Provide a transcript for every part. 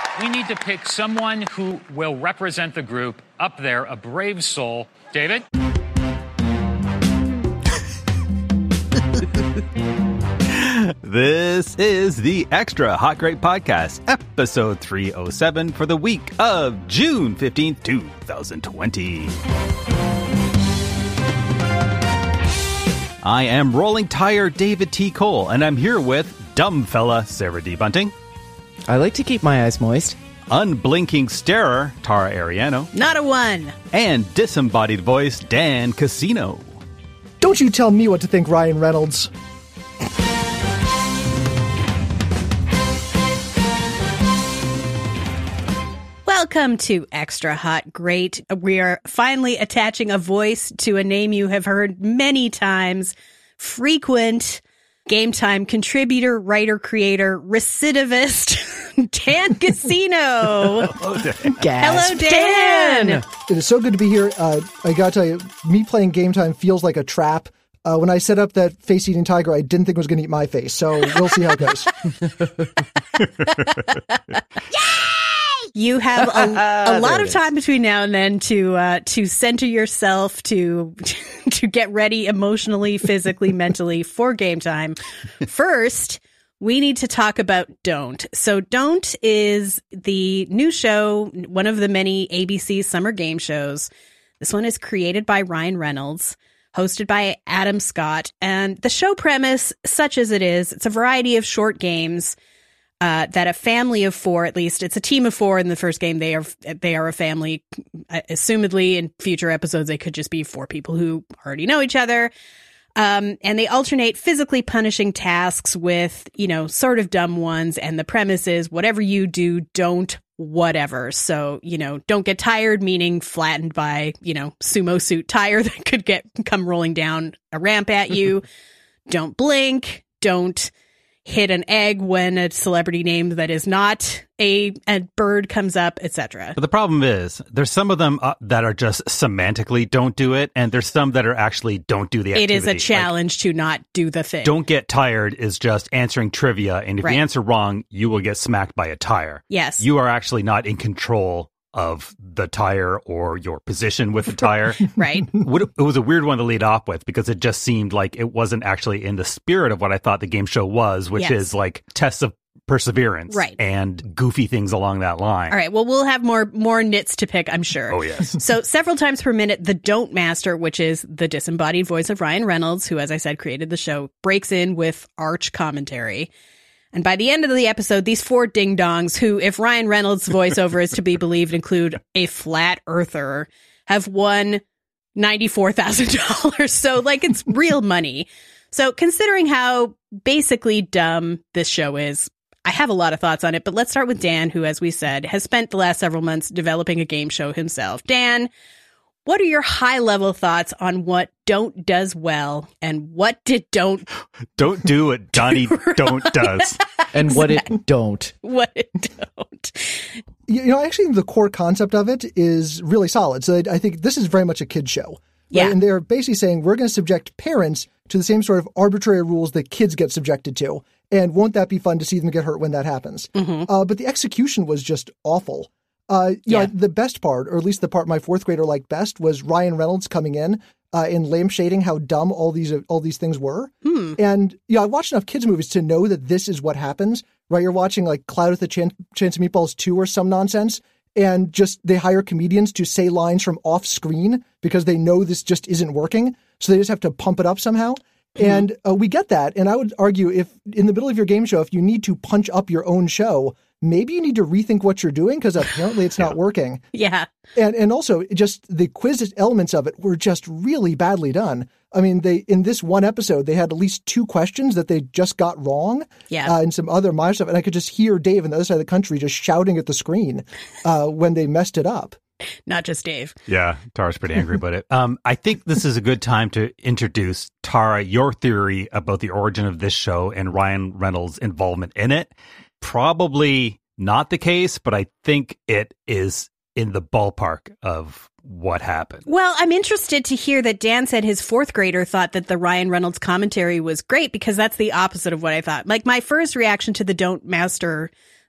We need to pick someone who will represent the group up there, a brave soul. David? This is the Extra Hot Great Podcast, episode 307 for the week of June 15th, 2020. I am Rolling Tire David T. Cole, and I'm here with Dumb Fella Sarah D. Bunting. I like to keep my eyes moist. Unblinking Starer Tara Ariano. Not a one. And disembodied voice Dan Casino. Don't you tell me what to think, Ryan Reynolds. Welcome to Extra Hot Great. We are finally attaching a voice to a name you have heard many times. Frequent Game Time contributor, writer, creator, recidivist, Dan Casino. Hello, Dan. It is so good to be here. I gotta tell you, me playing Game Time feels like a trap. When I set up that face-eating tiger, I didn't think it was going to eat my face. So we'll see how it goes. You have a lot of time between now and then to center yourself, to get ready emotionally, physically, mentally for Game Time. First, we need to talk about Don't. So Don't is the new show, one of the many ABC summer game shows. This one is created by Ryan Reynolds, hosted by Adam Scott. And the show premise, such as it is, it's a variety of short games that a family of four, at least it's a team of four in the first game. They are a family. Assumedly in future episodes, they could just be four people who already know each other. And they alternate physically punishing tasks with, sort of dumb ones. And the premise is whatever you do, don't whatever. So, don't get tired, meaning flattened by, sumo suit tire that could come rolling down a ramp at you. Don't blink. Don't hit an egg when a celebrity name that is not a bird comes up, etc. But the problem is, there's some of them that are just semantically don't do it, and there's some that are actually don't do the activity. It is a challenge to not do the thing. Don't get tired is just answering trivia, and if Right. you answer wrong, you will get smacked by a tire. Yes. You are actually not in control of the tire or your position with the tire. Right. It was a weird one to lead off with because it just seemed like it wasn't actually in the spirit of what I thought the game show was, which Yes. is like tests of perseverance Right. and goofy things along that line. All right. Well, we'll have more nits to pick, I'm sure. Oh, yes. So several times per minute, the Don't Master, which is the disembodied voice of Ryan Reynolds, who, as I said, created the show, breaks in with arch commentary. And by the end of the episode, these four ding-dongs, who, if Ryan Reynolds' voiceover is to be believed, include a flat earther, have won $94,000. So, it's real money. So, considering how basically dumb this show is, I have a lot of thoughts on it. But let's start with Dan, who, as we said, has spent the last several months developing a game show himself. Dan, what are your high-level thoughts on what Don't does well, and what did Don't do what Donnie Don't does. And what it don't. What it don't. Actually, the core concept of it is really solid. So I think this is very much a kid's show. Right? Yeah. And they're basically saying we're going to subject parents to the same sort of arbitrary rules that kids get subjected to. And won't that be fun to see them get hurt when that happens? Mm-hmm. But the execution was just awful. The best part, or at least the part my fourth grader liked best, was Ryan Reynolds coming in and lampshading how dumb all these things were. And I watched enough kids movies to know that this is what happens. Right, you're watching like Cloud with a Chance of Meatballs 2 or some nonsense, and just they hire comedians to say lines from off screen because they know this just isn't working, so they just have to pump it up somehow. And we get that. And I would argue if in the middle of your game show, if you need to punch up your own show, maybe you need to rethink what you're doing because apparently it's not working. Yeah. And also just the quiz elements of it were just really badly done. I mean, in this one episode, they had at least 2 questions that they just got wrong. Yeah. And some other minor stuff. And I could just hear Dave on the other side of the country just shouting at the screen when they messed it up. Not just Dave. Yeah, Tara's pretty angry about it. I think this is a good time to introduce, Tara, your theory about the origin of this show and Ryan Reynolds' involvement in it. Probably not the case, but I think it is in the ballpark of what happened. Well, I'm interested to hear that Dan said his 4th grader thought that the Ryan Reynolds commentary was great, because that's the opposite of what I thought. Like, my first reaction to the Don't Master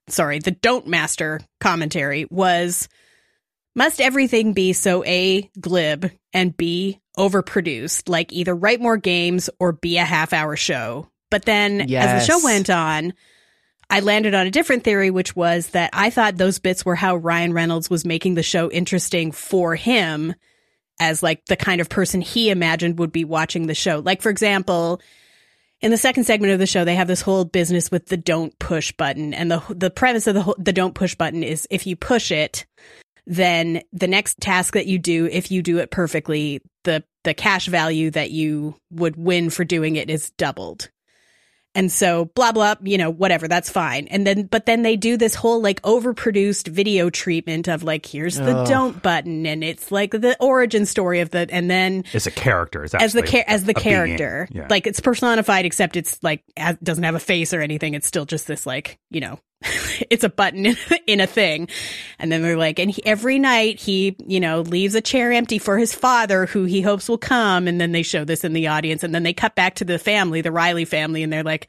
the Don't Master commentary was, must everything be so A, glib, and B, overproduced? Like either write more games or be a half-hour show. But then as the show went on, I landed on a different theory, which was that I thought those bits were how Ryan Reynolds was making the show interesting for him as like the kind of person he imagined would be watching the show. Like, for example, in the second segment of the show, they have this whole business with the don't push button. And the premise of the don't push button is if you push it, then the next task that you do, if you do it perfectly, the cash value that you would win for doing it is doubled. And so blah, blah, whatever, that's fine. But then they do this whole like overproduced video treatment of like, here's the don't button. And it's like the origin story of and then it's a character. It's as the character, yeah. Like it's personified, except it's like, doesn't have a face or anything. It's still just this like, it's a button in a thing. And then they're like, and every night he, leaves a chair empty for his father who he hopes will come. And then they show this in the audience. And then they cut back to the family, the Riley family. And they're like,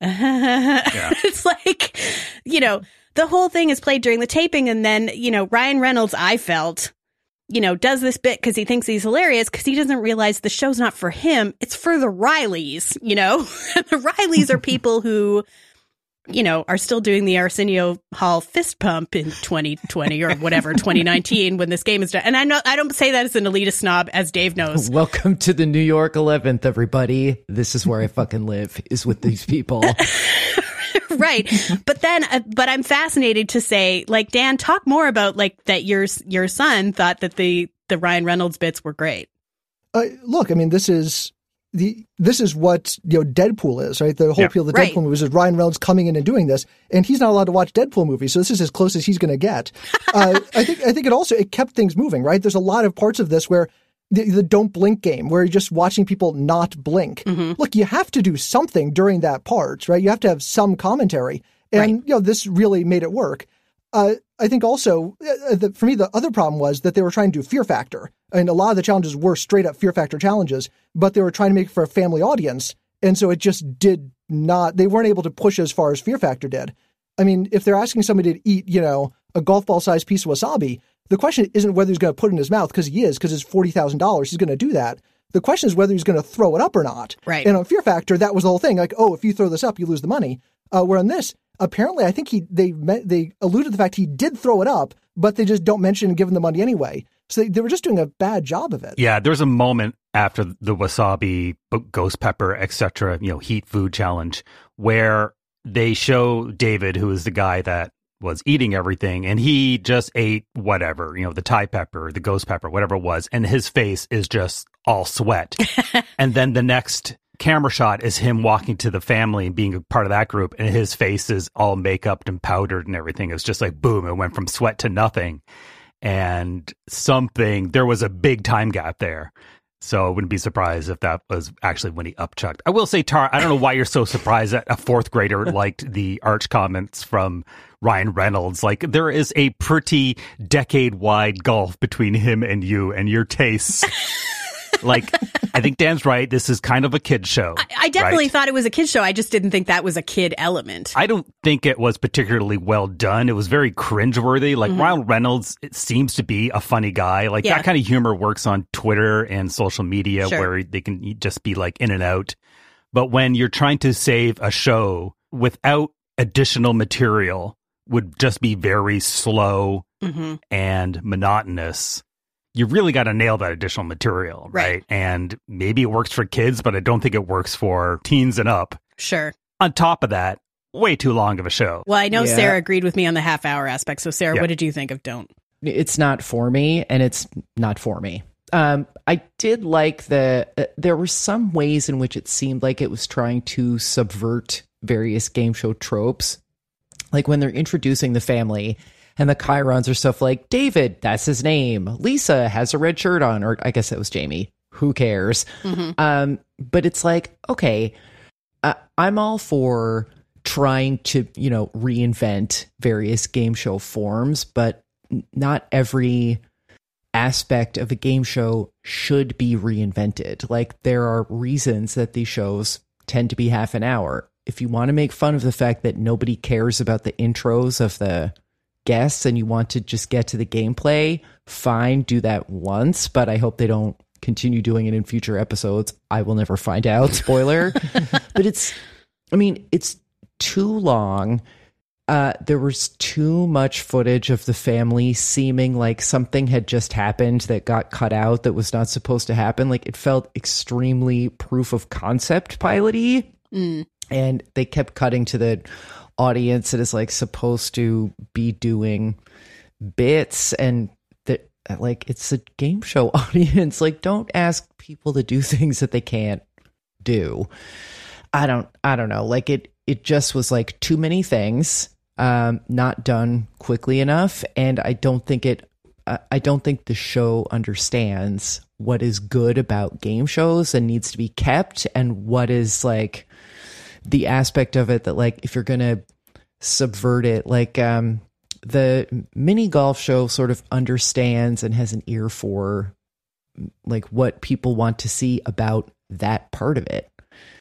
It's like, the whole thing is played during the taping. And then, Ryan Reynolds, I felt, does this bit because he thinks he's hilarious because he doesn't realize the show's not for him. It's for the Rileys, The Rileys are people who, are still doing the Arsenio Hall fist pump in 2020 or whatever, 2019 when this game is done. And I don't say that as an elitist snob, as Dave knows. Welcome to the New York 11th, everybody. This is where I fucking live, is with these people. Right. But I'm fascinated to say, like, Dan, talk more about like that your son thought that the Ryan Reynolds bits were great. Look, I mean, this is what Deadpool is, right? The whole appeal of the Deadpool movies is Ryan Reynolds coming in and doing this, and he's not allowed to watch Deadpool movies, so this is as close as he's going to get. I think it kept things moving, right? There's a lot of parts of this where the don't blink game, where you're just watching people not blink. Mm-hmm. Look, you have to do something during that part, right? You have to have some commentary, and this really made it work. I think also, for me, the other problem was that they were trying to do Fear Factor. And a lot of the challenges were straight up Fear Factor challenges, but they were trying to make it for a family audience. And so it just they weren't able to push as far as Fear Factor did. I mean, if they're asking somebody to eat, a golf ball sized piece of wasabi, the question isn't whether he's going to put it in his mouth, because it's $40,000. He's going to do that. The question is whether he's going to throw it up or not. Right. And on Fear Factor, that was the whole thing. Like, oh, if you throw this up, you lose the money. Where on this, apparently, I think they alluded to the fact he did throw it up, but they just don't mention and give him the money anyway. So they were just doing a bad job of it. Yeah, there's a moment after the wasabi, ghost pepper, etc., heat food challenge, where they show David, who is the guy that was eating everything, and he just ate whatever, the Thai pepper, the ghost pepper, whatever it was, and his face is just all sweat. And then the next camera shot is him walking to the family and being a part of that group, and his face is all makeup and powdered and everything. It's just like, boom, it went from sweat to nothing. And there was a big time gap there. So I wouldn't be surprised if that was actually when he upchucked. I will say, Tara, I don't know why you're so surprised that a fourth grader liked the arch comments from Ryan Reynolds. Like, there is a pretty decade-wide gulf between him and you and your tastes. Like, I think Dan's right. This is kind of a kid show. I definitely thought it was a kid show. I just didn't think that was a kid element. I don't think it was particularly well done. It was very cringeworthy. Like, Ryan Reynolds, it seems to be a funny guy. Like, that kind of humor works on Twitter and social media, where they can just be like in and out. But when you're trying to save a show without additional material, would just be very slow and monotonous. You really got to nail that additional material, right? And maybe it works for kids, but I don't think it works for teens and up. Sure. On top of that, way too long of a show. Well, I know Sarah agreed with me on the half-hour aspect. So, Sarah, what did you think of Don't? It's not for me, and it's not for me. I did like there were some ways in which it seemed like it was trying to subvert various game show tropes. Like when they're introducing the family, and the chyrons are stuff like, David, that's his name. Lisa has a red shirt on, or I guess that was Jamie. Who cares? But it's like, okay, I'm all for trying to, reinvent various game show forms, but not every aspect of a game show should be reinvented. Like, there are reasons that these shows tend to be half an hour. if you want to make fun of the fact that nobody cares about the intros of the guests and you want to just get to the gameplay, fine, do that once, but I hope they don't continue doing it in future episodes. I will never find out, spoiler. But it's too long. There was too much footage of the family seeming like something had just happened that got cut out that was not supposed to happen. Like, it felt extremely proof of concept pilot-y. And they kept cutting to the audience that is like supposed to be doing bits, and that, like, it's a game show audience. Like, don't ask people to do things that they can't do. I don't know. Like, it just was like too many things, not done quickly enough. And I don't think the show understands what is good about game shows and needs to be kept, and what is like the aspect of it that, like, if you're going to subvert it, like, the mini golf show sort of understands and has an ear for like what people want to see about that part of it.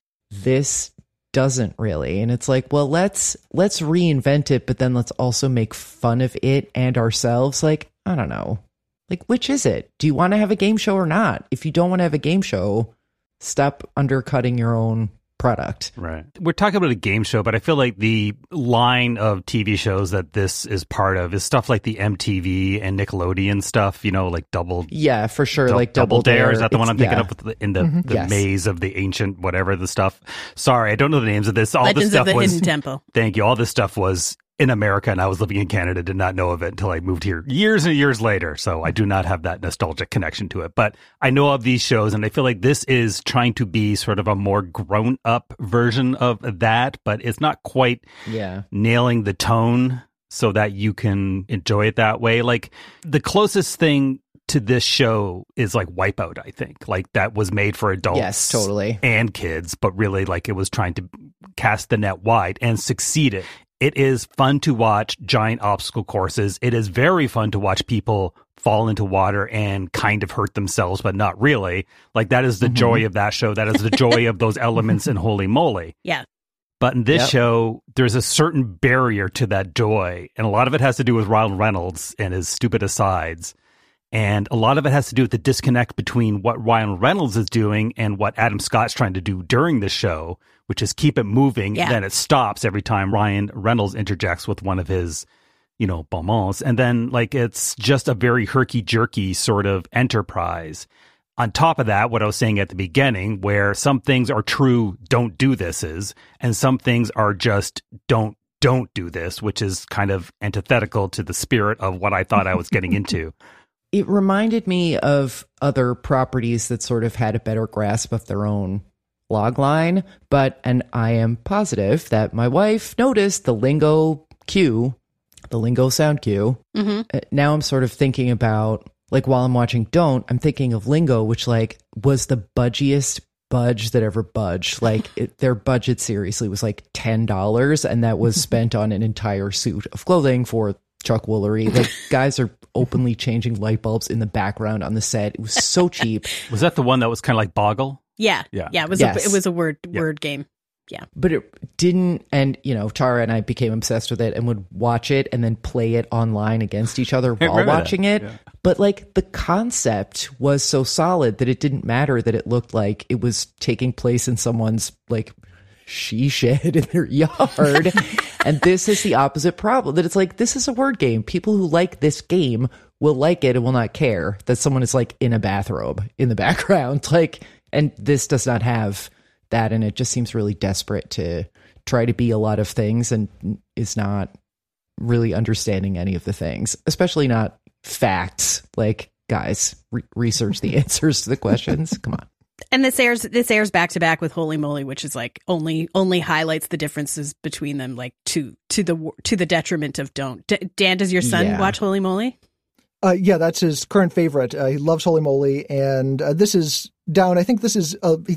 This doesn't really. And it's like, well, let's reinvent it, but then let's also make fun of it and ourselves. Like, I don't know. Like, which is it? Do you want to have a game show or not? If you don't want to have a game show, stop undercutting your own product. Right. We're talking about a game show, but I feel like the line of TV shows that this is part of is stuff like the MTV and Nickelodeon stuff, you know, like Double. Yeah, for sure. Like Double Dare. Is that the one I'm thinking yeah. of in the Yes. maze of the ancient whatever the stuff? Sorry, I don't know the names of this. All Legends this stuff of the was Hidden Temple. Thank you. All this stuff was in America, and I was living in Canada, did not know of it until I moved here years and years later. So I do not have that nostalgic connection to it. But I know of these shows, and I feel like this is trying to be sort of a more grown-up version of that, but it's not quite nailing the tone so that you can enjoy it that way. Like, the closest thing to this show is like Wipeout, I think. Like, that was made for adults, yes, totally, and kids, but really, like, it was trying to cast the net wide and succeeded. It is fun to watch giant obstacle courses. It is very fun to watch people fall into water and kind of hurt themselves, but not really. Like, that is the joy of that show. That is the joy of those elements in Holy Moly. Yeah. But in this show, there's a certain barrier to that joy. And a lot of it has to do with Ryan Reynolds and his stupid asides. And a lot of it has to do with the disconnect between what Ryan Reynolds is doing and what Adam Scott's trying to do during the show, which is keep it moving. Yeah. Then it stops every time Ryan Reynolds interjects with one of his, you know, bon mots. And then, like, it's just a very herky-jerky sort of enterprise. On top of that, what I was saying at the beginning, where some things are true don't do thises, and some things are just don't do this, which is kind of antithetical to the spirit of what I thought I was getting into. It reminded me of other properties that sort of had a better grasp of their own log line, and I am positive that my wife noticed the lingo cue, the lingo sound cue. Now I'm sort of thinking about, like, while I'm watching Don't, I'm thinking of Lingo, which, like, was the budgiest budge that ever budged. Like, their budget seriously was like $10, and that was spent on an entire suit of clothing for Chuck Woolery. Like, guys are openly changing light bulbs in the background on the set. It was so cheap. Was that the one that was kind of like Boggle? Yeah. It was a word game. Yeah. But it didn't, and, you know, Tara and I became obsessed with it and would watch it and then play it online against each other while watching it. Yeah. But, like, the concept was so solid that it didn't matter that it looked like it was taking place in someone's, like, she shed in their yard. And this is the opposite problem, that it's like, this is a word game. People who like this game will like it and will not care that someone is, like, in a bathrobe in the background. Like, and this does not have that, and it just seems really desperate to try to be a lot of things and is not really understanding any of the things, especially not facts. Like, guys, research the answers to the questions. Come on. And this airs back to back with Holy Moly, which is like only highlights the differences between them, like to the detriment of Don't. Dan, does your son watch Holy Moly? Yeah, that's his current favorite. He loves Holy Moly, and this is down. I think this is.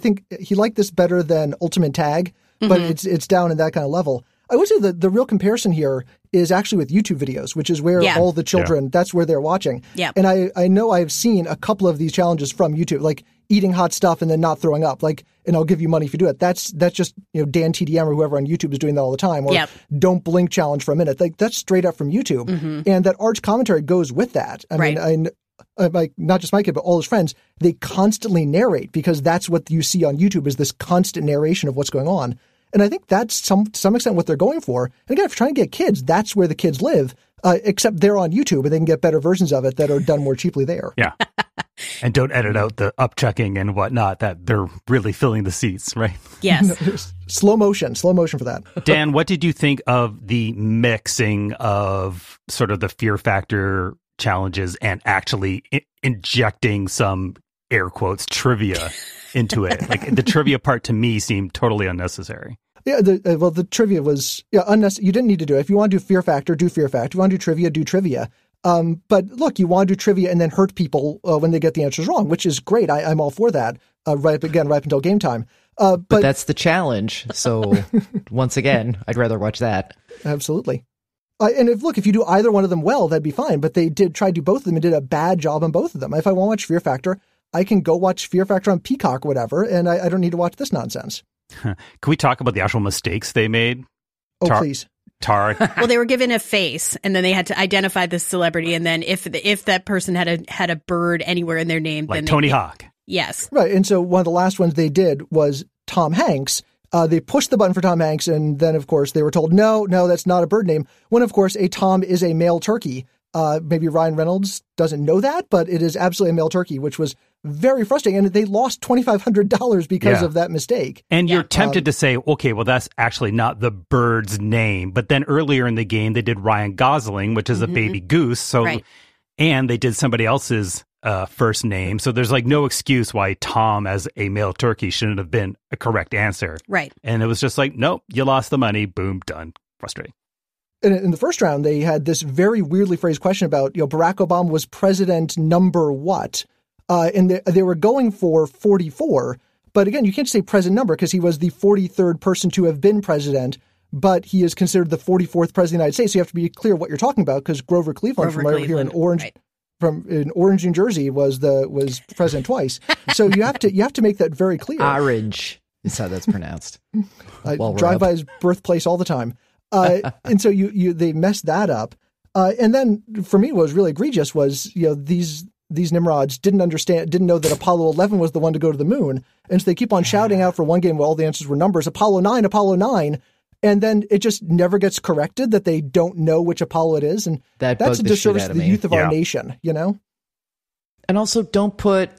He liked this better than Ultimate Tag, but it's down in that kind of level. I would say that the real comparison here is actually with YouTube videos, which is where all the children. That's where they're watching. Yeah, and I know I've seen a couple of these challenges from YouTube. Like, eating hot stuff and then not throwing up, like, and I'll give you money if you do it. That's just, Dan TDM or whoever on YouTube is doing that all the time. Or don't blink challenge for a minute. Like, that's straight up from YouTube. And that arch commentary goes with that. I mean, like, not just my kid, but all his friends, they constantly narrate because that's what you see on YouTube is this constant narration of what's going on. And I think that's to some extent what they're going for. And again, if you're trying to get kids, that's where the kids live, except they're on YouTube and they can get better versions of it that are done more cheaply there. Yeah. And don't edit out the upchucking and whatnot, that they're really filling the seats, right? Yes. Slow motion for that. Dan, what did you think of the mixing of sort of the Fear Factor challenges and actually injecting some, air quotes, trivia into it? Like, the trivia part to me seemed totally unnecessary. Yeah, the trivia was unnecessary. You didn't need to do it. If you want to do Fear Factor, do Fear Factor. If you want to do trivia, do trivia. But look, you want to do trivia and then hurt people when they get the answers wrong, which is great. I'm all for that. Right up until game time. But that's the challenge. So once again, I'd rather watch that. Absolutely. And if you do either one of them well, that'd be fine. But they did try to do both of them and did a bad job on both of them. If I want to watch Fear Factor, I can go watch Fear Factor on Peacock or whatever, and I don't need to watch this nonsense. Can we talk about the actual mistakes they made? Oh, please. Tara. Well, they were given a face, and then they had to identify the celebrity, and then if that person had a bird anywhere in their name, like then Tony Hawk. Yes. Right, and so one of the last ones they did was Tom Hanks. They pushed the button for Tom Hanks, and then, of course, they were told, no, that's not a bird name. When, of course, a Tom is a male turkey. Maybe Ryan Reynolds doesn't know that, but it is absolutely a male turkey, which was very frustrating. And they lost $2,500 because of that mistake. And you're tempted to say, okay, well, that's actually not the bird's name. But then earlier in the game, they did Ryan Gosling, which is a baby goose. So, and they did somebody else's first name. So there's like no excuse why Tom as a male turkey shouldn't have been a correct answer. Right. And it was just like, nope, you lost the money. Boom, done. Frustrating. In the first round, they had this very weirdly phrased question about, Barack Obama was president number what? And they were going for 44. But again, you can't say president number because he was the 43rd person to have been president, but he is considered the 44th president of the United States. So you have to be clear what you're talking about because Grover Cleveland from right over here in Orange, in Orange, New Jersey was president twice. So you have to make that very clear. Orange is how that's pronounced. I drive by his birthplace all the time. And so they messed that up. And then for me, what was really egregious was, these Nimrods didn't know that Apollo 11 was the one to go to the moon. And so they keep on shouting out for one game where all the answers were numbers, Apollo 9. And then it just never gets corrected that they don't know which Apollo it is. And that's a disservice to the youth of our nation, And also don't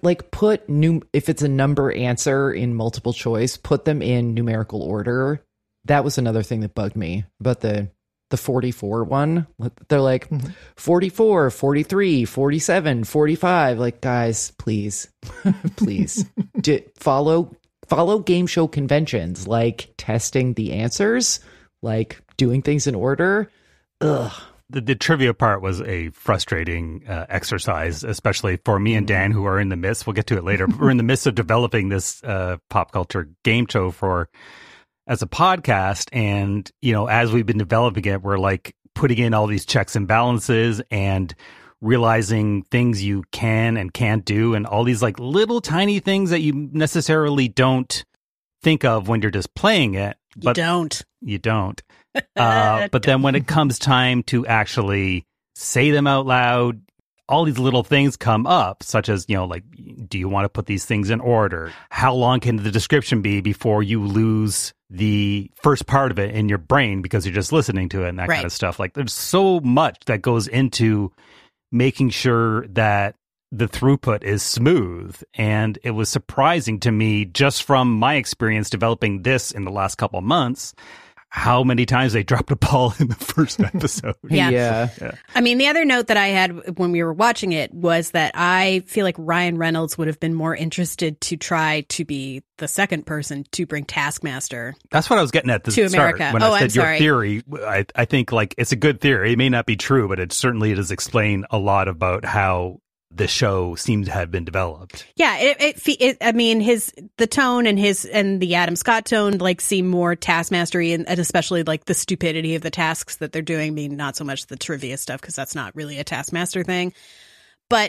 if it's a number answer in multiple choice, put them in numerical order. That was another thing that bugged me about the 44 one. They're like 44, 43, 47, 45. Like, guys, please, please follow game show conventions, like testing the answers, like doing things in order. Ugh. The trivia part was a frustrating exercise, especially for me and Dan, who are in the midst. We'll get to it later. We're in the midst of developing this pop culture game show as a podcast. And, as we've been developing it, we're like putting in all these checks and balances and realizing things you can and can't do and all these like little tiny things that you necessarily don't think of when you're just playing it. But you don't. But then when it comes time to actually say them out loud, all these little things come up, such as, like, do you want to put these things in order? How long can the description be before you lose the first part of it in your brain because you're just listening to it and that kind of stuff? Like, there's so much that goes into making sure that the throughput is smooth. And it was surprising to me, just from my experience developing this in the last couple of months, how many times they dropped a ball in the first episode. Yeah. I mean, the other note that I had when we were watching it was that I feel like Ryan Reynolds would have been more interested to try to be the second person to bring Taskmaster. That's what I was getting at to America. When I said your theory. I think like it's a good theory. It may not be true, but it certainly does explain a lot about how the show seems to have been developed. Yeah, I mean, the tone and the Adam Scott tone like seem more taskmastery, and especially like the stupidity of the tasks that they're doing. I mean, not so much the trivia stuff because that's not really a Taskmaster thing. But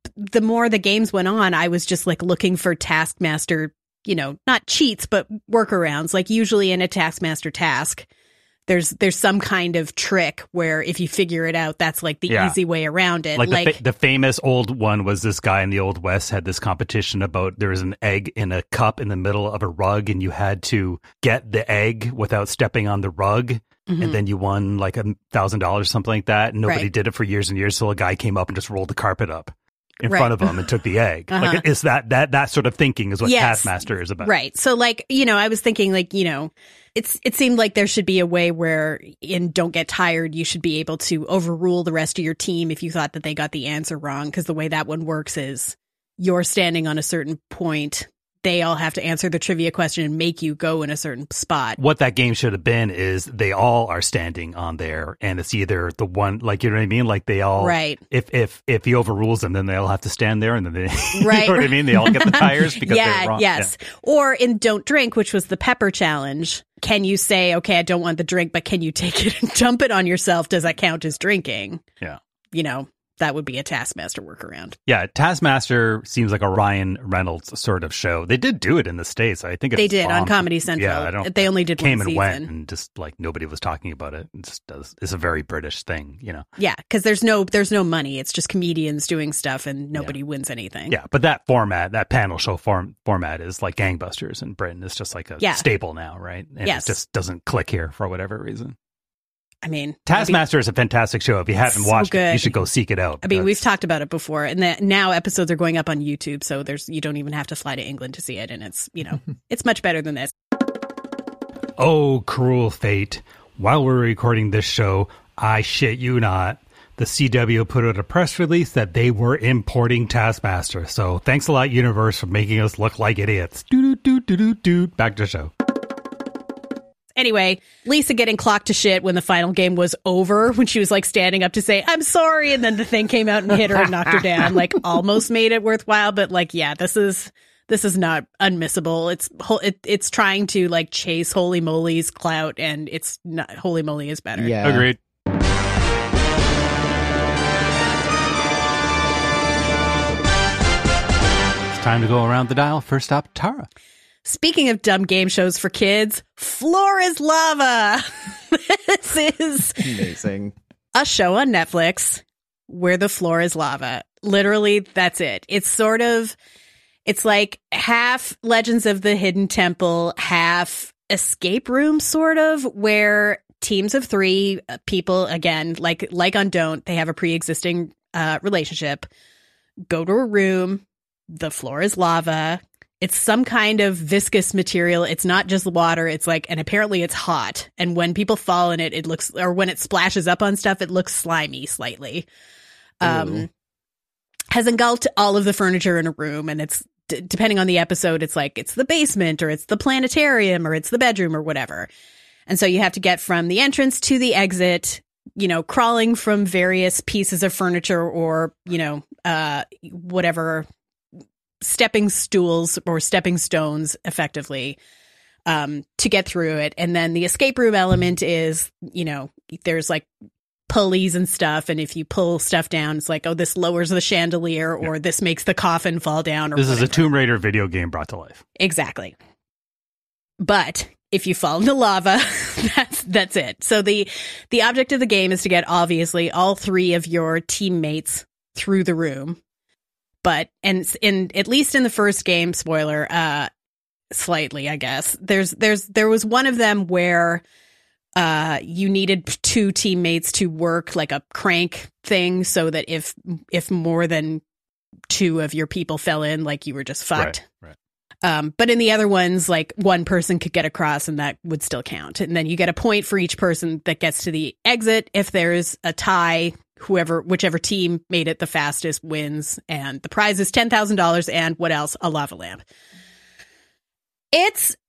the more the games went on, I was just like looking for Taskmaster, not cheats, but workarounds. Like usually in a Taskmaster task, there's some kind of trick where if you figure it out, that's like the easy way around it. Like the famous old one was this guy in the Old West had this competition about there was an egg in a cup in the middle of a rug, and you had to get the egg without stepping on the rug. And then you won like $1,000, something like that. And nobody did it for years and years. So a guy came up and just rolled the carpet up in front of him and took the egg. Like it's that sort of thinking is what Taskmaster is about. Right. So like, I was thinking like, it seemed like there should be a way where in Don't Get Tired, you should be able to overrule the rest of your team if you thought that they got the answer wrong. Because the way that one works is you're standing on a certain point. They all have to answer the trivia question and make you go in a certain spot. What that game should have been is they all are standing on there, and it's either the one, like, you know what I mean? Like they all, right. If he overrules them, then they all have to stand there, and then they, you know what I mean? They all get the tires because they're wrong. Yes. Yeah. Or in Don't Drink, which was the pepper challenge, can you say, okay, I don't want the drink, but can you take it and dump it on yourself? Does that count as drinking? Yeah. That would be a Taskmaster workaround. Yeah, Taskmaster seems like a Ryan Reynolds sort of show. They did do it in the States. I think they did on Comedy Central. Yeah, they only did came one and season. went, and just like nobody was talking about it. It's a very British thing, Yeah, because there's no money. It's just comedians doing stuff, and nobody wins anything. Yeah, but that format, that panel show format, is like gangbusters in Britain. It's just like a staple now, right? And it just doesn't click here for whatever reason. I mean, Taskmaster is a fantastic show. If you haven't watched it, you should go seek it out. I mean, we've talked about it before, and now episodes are going up on YouTube, so you don't even have to fly to England to see it, and it's it's much better than this. Oh, cruel fate! While we're recording this show, I shit you not, the CW put out a press release that they were importing Taskmaster. So thanks a lot, Universe, for making us look like idiots. Back to the show. Anyway, Lisa getting clocked to shit when the final game was over, when she was like standing up to say, I'm sorry. And then the thing came out and hit her and knocked her down, like almost made it worthwhile. But like, yeah, this is not unmissable. It's trying to like chase Holy Moly's clout, and it's not. Holy Moly is better. Yeah. Agreed. It's time to go around the dial. First up, Tara. Speaking of dumb game shows for kids, Floor is Lava. This is amazing. A show on Netflix where the floor is lava. Literally, that's it. It's like half Legends of the Hidden Temple, half escape room, sort of, where teams of 3 people, again, like on Don't, they have a pre-existing relationship, go to a room, the floor is lava. It's some kind of viscous material. It's not just water. It's like, and apparently it's hot. And when people fall in it, it looks, or when it splashes up on stuff, it looks slimy slightly. Has engulfed all of the furniture in a room. And it's, depending on the episode, it's like, it's the basement, or it's the planetarium, or it's the bedroom, or whatever. And so you have to get from the entrance to the exit, crawling from various pieces of furniture, or, whatever, stepping stools or stepping stones, effectively, to get through it. And then the escape room element is, there's like pulleys and stuff, and if you pull stuff down, it's like, oh, this lowers the chandelier, or this makes the coffin fall down, or this whatever. Is a Tomb Raider video game brought to life. Exactly. But if you fall into lava, that's it. So the object of the game is to get, obviously, all 3 of your teammates through the room. But, and in at least in the first game, spoiler, slightly, I guess, there was one of them where you needed 2 teammates to work like a crank thing, so that if more than 2 of your people fell in, like, you were just fucked. Right. But in the other ones, like, one person could get across, and that would still count. And then you get a point for each person that gets to the exit. If there's a tie, whichever team made it the fastest wins, and the prize is $10,000, and what else? A lava lamp. It's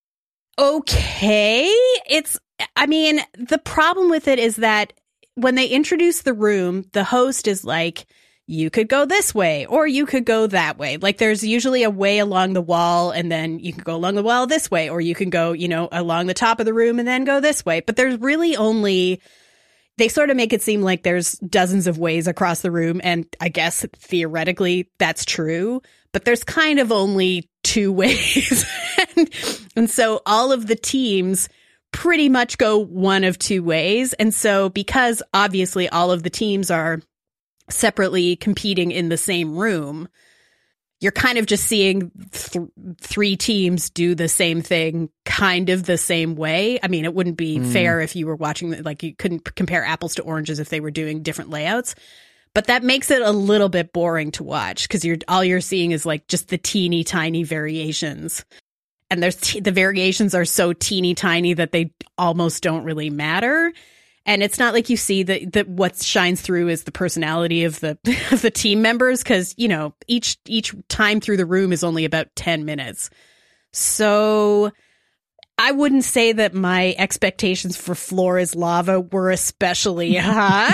okay. The problem with it is that when they introduce the room, the host is like, you could go this way, or you could go that way. Like, there's usually a way along the wall, and then you can go along the wall this way, or you can go, along the top of the room and then go this way. But there's really only, They sort of make it seem like there's dozens of ways across the room, and I guess theoretically that's true, but there's kind of only 2 ways. And so all of the teams pretty much go one of 2 ways. And so because obviously all of the teams are separately competing in the same room, you're kind of just seeing 3 teams do the same thing kind of the same way. I mean, it wouldn't be fair if you were watching, like you couldn't compare apples to oranges if they were doing different layouts. But that makes it a little bit boring to watch because all you're seeing is like just the teeny tiny variations. And the variations are so teeny tiny that they almost don't really matter. And it's not like you see that what shines through is the personality of the of the team members, because, you know, each time through the room is only about 10 minutes. So I wouldn't say that my expectations for Floor is Lava were especially high.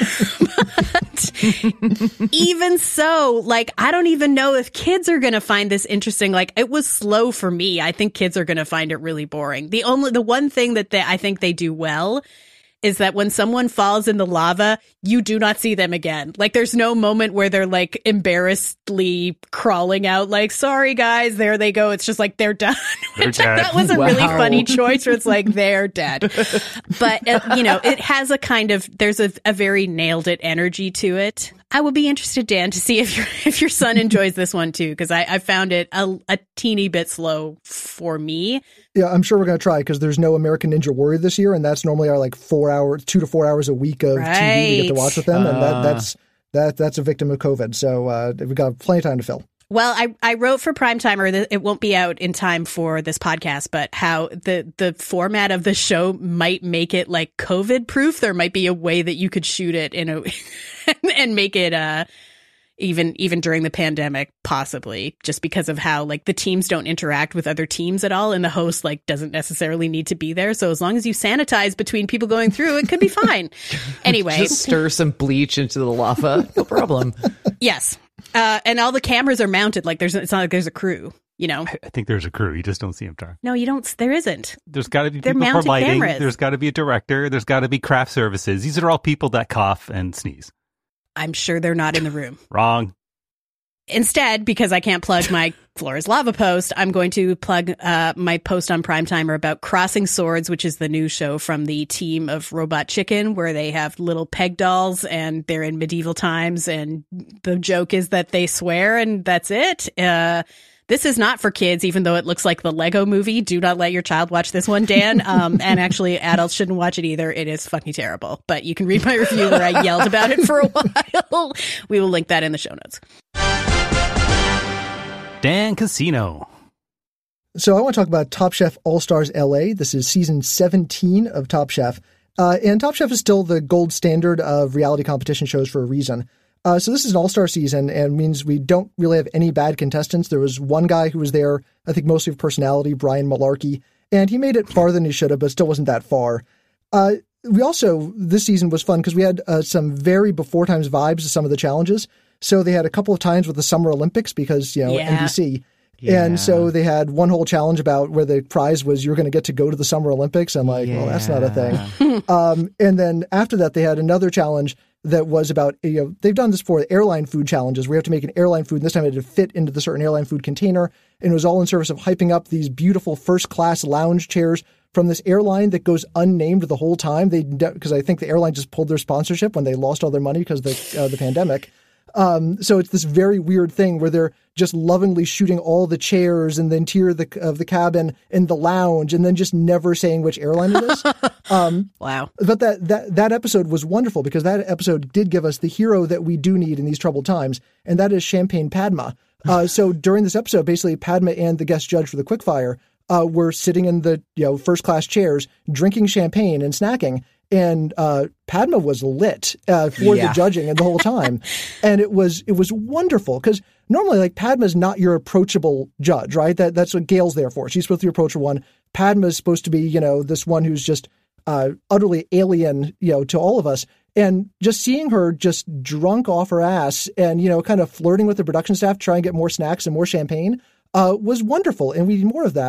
But even so, like, I don't even know if kids are going to find this interesting. Like, it was slow for me. I think kids are going to find it really boring. The one thing that I think they do well is that when someone falls in the lava, you do not see them again. Like, there's no moment where they're like embarrassedly crawling out, like, sorry guys, there they go. It's just like, they're done. Which I thought was a really funny choice, where it's like, they're dead. But, you know, it has a kind of, there's a very nailed it energy to it. I would be interested, Dan, to see if your son enjoys this one too, because I found it a teeny bit slow for me. Yeah, I'm sure we're going to try, because there's no American Ninja Warrior this year, and that's normally our like 2 to 4 hours a week of TV we get to watch with them, and that's a victim of COVID. So we've got plenty of time to fill. Well, I wrote for Primetimer, it won't be out in time for this podcast, but how the format of the show might make it like COVID proof. There might be a way that you could shoot it and make it even during the pandemic, possibly, just because of how like the teams don't interact with other teams at all, and the host like doesn't necessarily need to be there. So as long as you sanitize between people going through, it could be fine. Anyway, just stir some bleach into the lava, no problem. Yes. And all the cameras are mounted. Like it's not like there's a crew, you know. I think there's a crew. You just don't see them, Tar. No, you don't. There isn't. There's got to be people for lighting. Cameras. There's got to be a director. There's got to be craft services. These are all people that cough and sneeze. I'm sure they're not in the room. Wrong. Instead, because I can't plug my Floor is Lava post, I'm going to plug my post on Primetimer about Crossing Swords, which is the new show from the team of Robot Chicken, where they have little peg dolls and they're in medieval times. And the joke is that they swear, and that's it. This is not for kids, even though it looks like the Lego movie. Do not let your child watch this one, Dan. And actually, adults shouldn't watch it either. It is fucking terrible. But you can read my review where I yelled about it for a while. We will link that in the show notes. Dan Casino. So I want to talk about Top Chef All-Stars LA. This is season 17 of Top Chef. And Top Chef is still the gold standard of reality competition shows for a reason. So this is an all-star season, and means we don't really have any bad contestants. There was one guy who was there, I think mostly of personality, Brian Malarkey, and he made it farther than he should have, but still wasn't that far. We also, this season was fun because we had some very before times vibes to some of the challenges. So they had a couple of times with the Summer Olympics because, you know, NBC. Yeah. And so they had one whole challenge about where the prize was you're going to get to go to the Summer Olympics. I'm like, well, that's not a thing. And then after that, they had another challenge that was about, you know, they've done this before, the airline food challenges. We have to make an airline food. And this time it had to fit into the certain airline food container. And it was all in service of hyping up these beautiful first-class lounge chairs from this airline that goes unnamed the whole time. Because I think the airline just pulled their sponsorship when they lost all their money because of the pandemic. So it's this very weird thing where they're just lovingly shooting all the chairs and the interior of the cabin and the lounge and then just never saying which airline it is. Wow. But that episode was wonderful because that episode did give us the hero that we do need in these troubled times, and that is Champagne Padma. So during this episode, basically Padma and the guest judge for the quickfire were sitting in the first class chairs, drinking champagne and snacking. And Padma was lit for the judging and the whole time. And it was wonderful because normally like Padma's not your approachable judge, right? That's what Gail's there for. She's supposed to be the approachable one. Padma's supposed to be, this one who's just utterly alien, to all of us. And just seeing her just drunk off her ass and, kind of flirting with the production staff, trying to get more snacks and more champagne was wonderful. And we need more of that.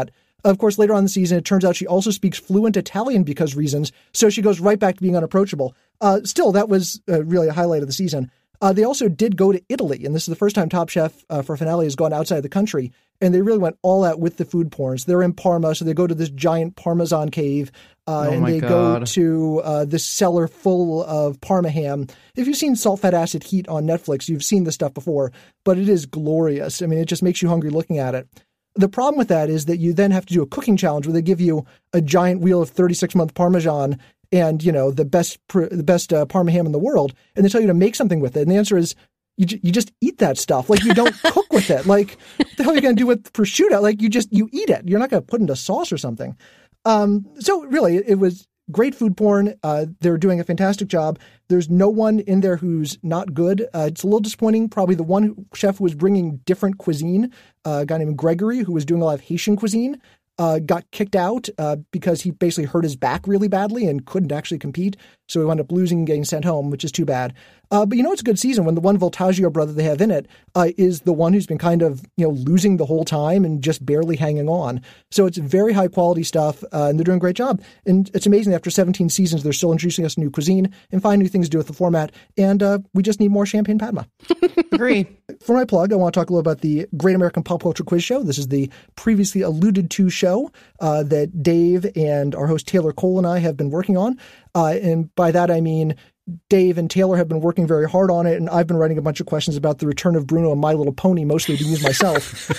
Of course, later on in the season, it turns out she also speaks fluent Italian because reasons, so she goes right back to being unapproachable. Still, that was really a highlight of the season. They also did go to Italy, and this is the first time Top Chef for finale has gone outside the country, and they really went all out with the food porns. They're in Parma, so they go to this giant Parmesan cave, and they go to this cellar full of Parma ham. If you've seen Salt, Fat, Acid, Heat on Netflix, you've seen this stuff before, but it is glorious. I mean, it just makes you hungry looking at it. The problem with that is that you then have to do a cooking challenge where they give you a giant wheel of 36-month Parmesan and, the best Parma ham in the world, and they tell you to make something with it. And the answer is, you just eat that stuff. Like, you don't cook with it. Like, what the hell are you going to do with prosciutto? Like, you eat it. You're not going to put it into sauce or something. So really, it was great food porn. They're doing a fantastic job. There's no one in there who's not good. It's a little disappointing. Probably the one chef who was bringing different cuisine, a guy named Gregory, who was doing a lot of Haitian cuisine, got kicked out because he basically hurt his back really badly and couldn't actually compete. So he wound up losing and getting sent home, which is too bad. But it's a good season when the one Voltaggio brother they have in it is the one who's been kind of, losing the whole time and just barely hanging on. So it's very high quality stuff, and they're doing a great job. And it's amazing that after 17 seasons, they're still introducing us new cuisine and find new things to do with the format. And we just need more Champagne Padma. Agree. For my plug, I want to talk a little about the Great American Pop Culture Quiz Show. This is the previously alluded to show that Dave and our host Taylor Cole and I have been working on. And by that, I mean Dave and Taylor have been working very hard on it, and I've been writing a bunch of questions about the return of Bruno and My Little Pony, mostly to use myself.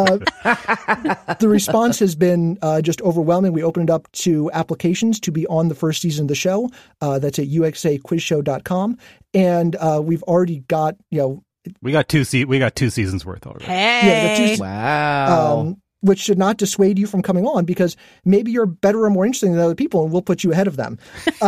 The response has been just overwhelming. We opened it up to applications to be on the first season of the show. That's at uxaquizshow.com. And we've already got, we got two seasons worth already. Hey! Yeah, Wow. Which should not dissuade you from coming on, because maybe you're better or more interesting than other people, and we'll put you ahead of them.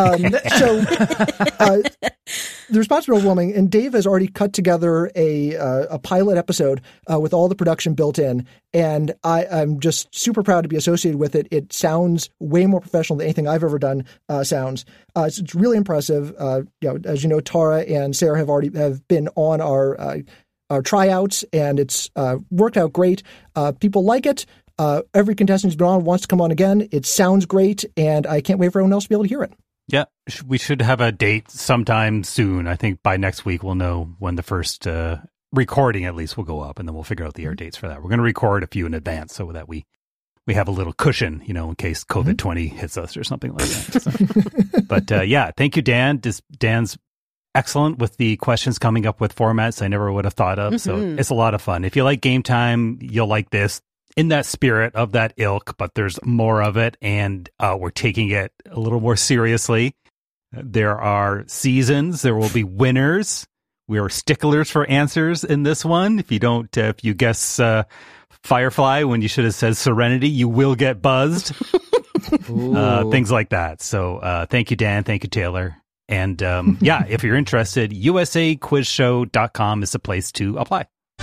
The response is overwhelming, and Dave has already cut together a pilot episode with all the production built in, and I'm just super proud to be associated with it. It sounds way more professional than anything I've ever done sounds. It's really impressive. As you know, Tara and Sarah have been on our tryouts, and it's worked out great. People like it. Every contestant who's been on wants to come on again. It sounds great, and I can't wait for everyone else to be able to hear it. Yeah, we should have a date sometime soon. I think by next week we'll know when the first recording at least will go up, and then we'll figure out the air dates for that. We're going to record a few in advance so that we have a little cushion, in case COVID-20 hits us or something like that. So. But yeah, thank you, Dan. Dan's excellent with the questions coming up with formats I never would have thought of. So it's a lot of fun. If you like Game Time, you'll like this, in that spirit of that ilk, but there's more of it, and we're taking it a little more seriously. There are seasons. There will be winners. We are sticklers for answers in this one. If you guess Firefly when you should have said Serenity, you will get buzzed. Things like that. So thank you, Dan. Thank you, Taylor. And yeah, if you're interested, usaquizshow.com is the place to apply.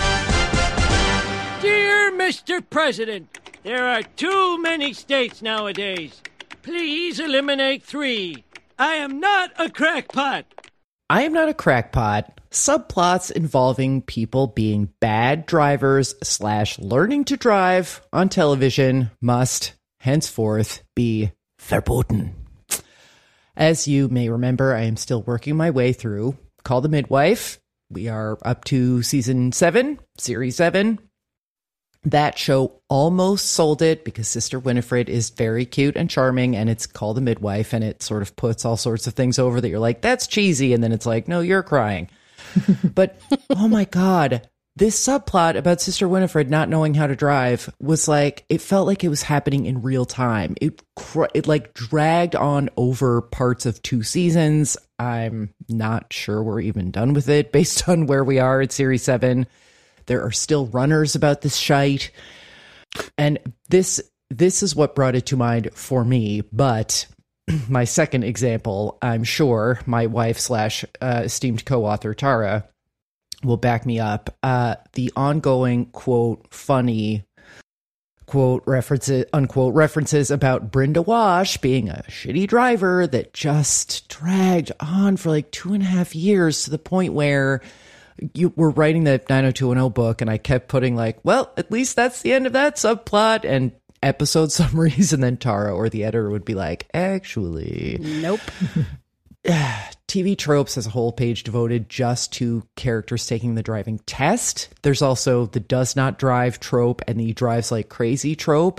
Dear Mr. President, there are too many states nowadays. Please eliminate 3. I am not a crackpot. I am not a crackpot. Subplots involving people being bad drivers / learning to drive on television must henceforth be verboten. As you may remember, I am still working my way through Call the Midwife. We are up to season 7, series 7. That show almost sold it because Sister Winifred is very cute and charming, and it's Call the Midwife, and it sort of puts all sorts of things over that you're like, that's cheesy, and then it's like, no, you're crying. But, oh my God, this subplot about Sister Winifred not knowing how to drive was like, it felt like it was happening in real time. It like dragged on over parts of 2 seasons. I'm not sure we're even done with it based on where we are at series 7. There are still runners about this shite. And this is what brought it to mind for me. But my second example, I'm sure my wife / esteemed co-author Tara will back me up. The ongoing, quote, funny, quote, unquote, references about Brenda Wash being a shitty driver that just dragged on for like 2.5 years to the point where you were writing the 90210 book, and I kept putting like, well, at least that's the end of that subplot. And episode summaries, and then Tara or the editor would be like, actually. Nope. TV Tropes has a whole page devoted just to characters taking the driving test. There's also the does not drive trope and the drives like crazy trope.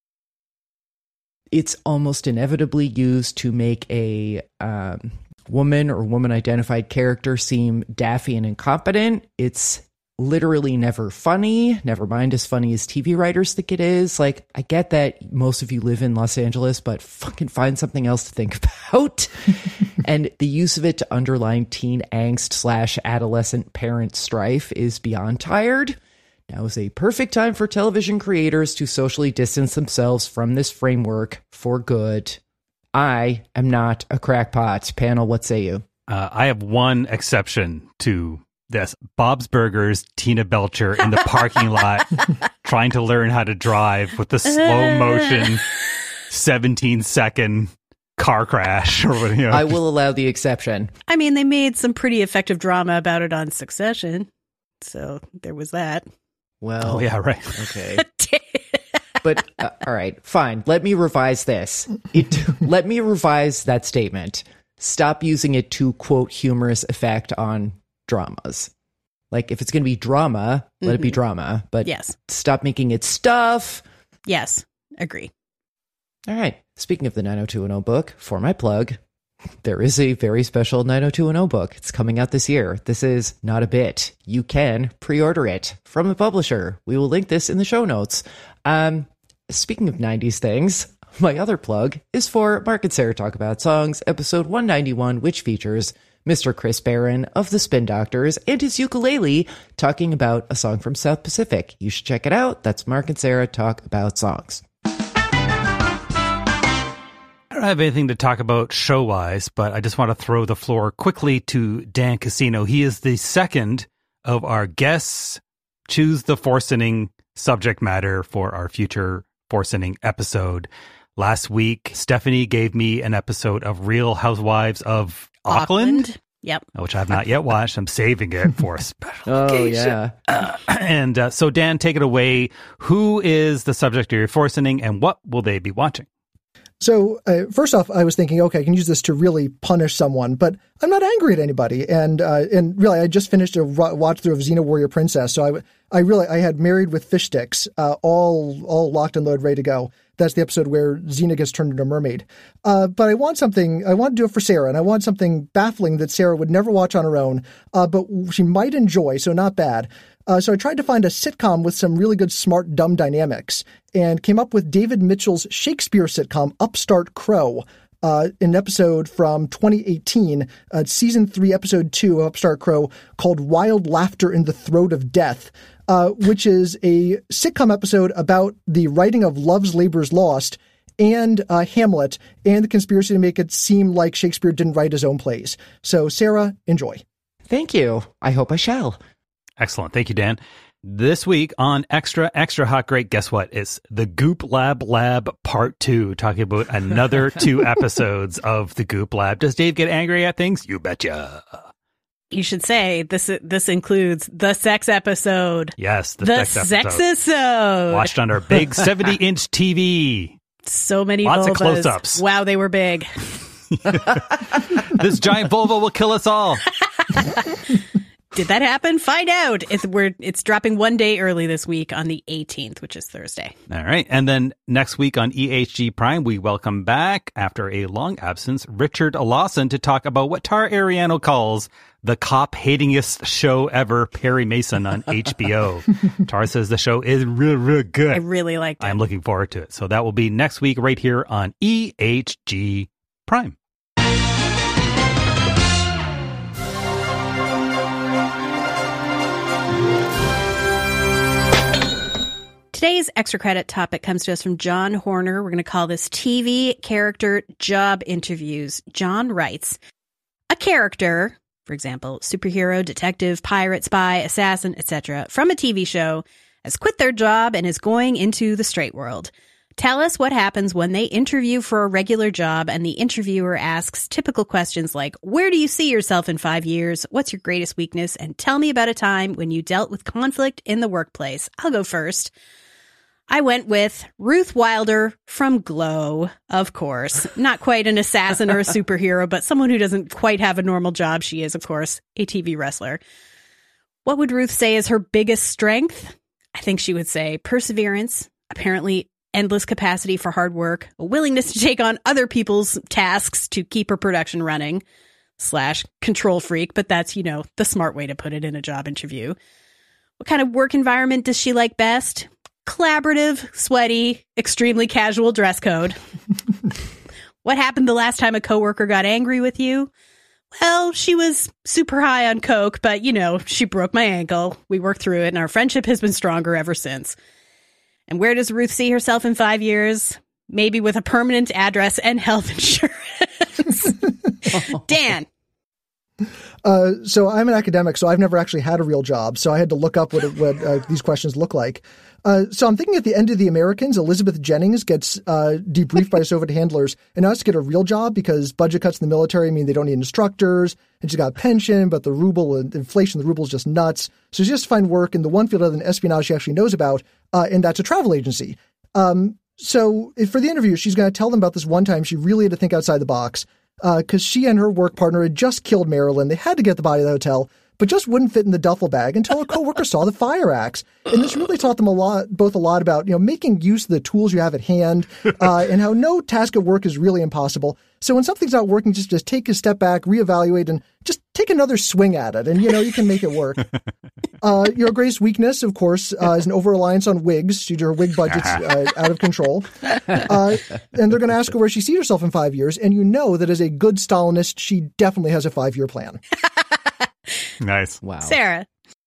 It's almost inevitably used to make a woman or woman-identified character seem daffy and incompetent. It's literally never funny, never mind as funny as TV writers think it is. Like, I get that most of you live in Los Angeles, but fucking find something else to think about. And the use of it to underline teen angst / adolescent parent strife is beyond tired. Now is a perfect time for television creators to socially distance themselves from this framework for good. I am not a crackpot. Panel, what say you? I have one exception to this. Bob's Burgers, Tina Belcher in the parking lot trying to learn how to drive with the slow motion 17-second car crash. Or what, I will allow the exception. I mean, they made some pretty effective drama about it on Succession. So there was that. Well, oh, yeah, right. Okay. But, all right, fine. Let me revise this. Let me revise that statement. Stop using it to, quote, humorous effect on dramas. Like, if it's going to be drama, let it be drama. But yes, stop making it stuff. Yes, agree. All right. Speaking of the 90210 book, for my plug, there is a very special 90210 book. It's coming out this year. This is not a bit. You can pre-order it from the publisher. We will link this in the show notes. Speaking of 90s things, my other plug is for Mark and Sarah Talk About Songs, episode 191, which features Mr. Chris Barron of the Spin Doctors and his ukulele talking about a song from South Pacific. You should check it out. That's Mark and Sarah Talk About Songs. I don't have anything to talk about show-wise, but I just want to throw the floor quickly to Dan Casino. He is the second of our guests. Choose the Forcening subject matter for our future Forcening episode. Last week, Stephanie gave me an episode of Real Housewives of Auckland. Yep. Which I have not yet watched. I'm saving it for a special occasion. Yeah. And so, Dan, take it away. Who is the subject of your Forcening, and what will they be watching? So first off, I was thinking, okay, I can use this to really punish someone, but I'm not angry at anybody. And really, I just finished a watch through of Xena Warrior Princess. So I had Married with Fish Sticks, all locked and loaded, ready to go. That's the episode where Xena gets turned into a mermaid. But I want to do it for Sarah, and I want something baffling that Sarah would never watch on her own, but she might enjoy, so not bad. So I tried to find a sitcom with some really good smart, dumb dynamics and came up with David Mitchell's Shakespeare sitcom, Upstart Crow, an episode from 2018, season 3, episode 2 of Upstart Crow, called Wild Laughter in the Throat of Death, which is a sitcom episode about the writing of Love's Labour's Lost and Hamlet and the conspiracy to make it seem like Shakespeare didn't write his own plays. So, Sarah, enjoy. Thank you. I hope I shall. Excellent. Thank you, Dan. This week on Extra Hot Great, guess what? It's the Goop Lab Part 2, talking about another 2 episodes of the Goop Lab. Does Dave get angry at things? You betcha. You should say this includes the sex episode. Yes, the sex episode. Watched on our big 70-inch TV. So many Lots vulvas. of close-ups. Wow, they were big. This giant vulva will kill us all. Did that happen? Find out. It's dropping one day early this week on the 18th, which is Thursday. All right. And then next week on EHG Prime, we welcome back, after a long absence, Richard Lawson to talk about what Tara Ariano calls the cop-hatingest show ever, Perry Mason on HBO. Tara says the show is real good. I really liked it. I'm looking forward to it. So that will be next week right here on EHG Prime. Today's extra credit topic comes to us from John Horner. We're going to call this TV character job interviews. John writes, a character, for example, superhero, detective, pirate, spy, assassin, etc., from a TV show has quit their job and is going into the straight world. Tell us what happens when they interview for a regular job and the interviewer asks typical questions like, where do you see yourself in 5 years? What's your greatest weakness? And tell me about a time when you dealt with conflict in the workplace. I'll go first. I went with Ruth Wilder from Glow, of course. Not quite an assassin or a superhero, but someone who doesn't quite have a normal job. She is, of course, a TV wrestler. What would Ruth say is her biggest strength? I think she would say perseverance, apparently endless capacity for hard work, a willingness to take on other people's tasks to keep her production running, / control freak, but that's, the smart way to put it in a job interview. What kind of work environment does she like best? Collaborative, sweaty, extremely casual dress code. What happened the last time a coworker got angry with you? Well, she was super high on coke, but, she broke my ankle. We worked through it, and our friendship has been stronger ever since. And where does Ruth see herself in 5 years? Maybe with a permanent address and health insurance. Dan. So I'm an academic, so I've never actually had a real job. So I had to look up what these questions look like. So I'm thinking at the end of The Americans, Elizabeth Jennings gets debriefed by her Soviet handlers and has to get a real job because budget cuts in the military mean they don't need instructors. And she's got a pension, but the ruble and inflation, the ruble is just nuts. So she has to find work in the one field other than espionage she actually knows about, and that's a travel agency. So for the interview, she's going to tell them about this one time she really had to think outside the box because she and her work partner had just killed Marilyn. They had to get the body to the hotel, but just wouldn't fit in the duffel bag until a coworker saw the fire axe. And this really taught them a lot about, making use of the tools you have at hand, and how no task at work is really impossible. So when something's not working, just take a step back, reevaluate, and just take another swing at it. And, you can make it work. Your greatest weakness, of course, is an over-reliance on wigs. Her wig budget's out of control. And they're going to ask her where she sees herself in 5 years. And you know that as a good Stalinist, she definitely has a 5-year plan. Nice. Wow. Sarah.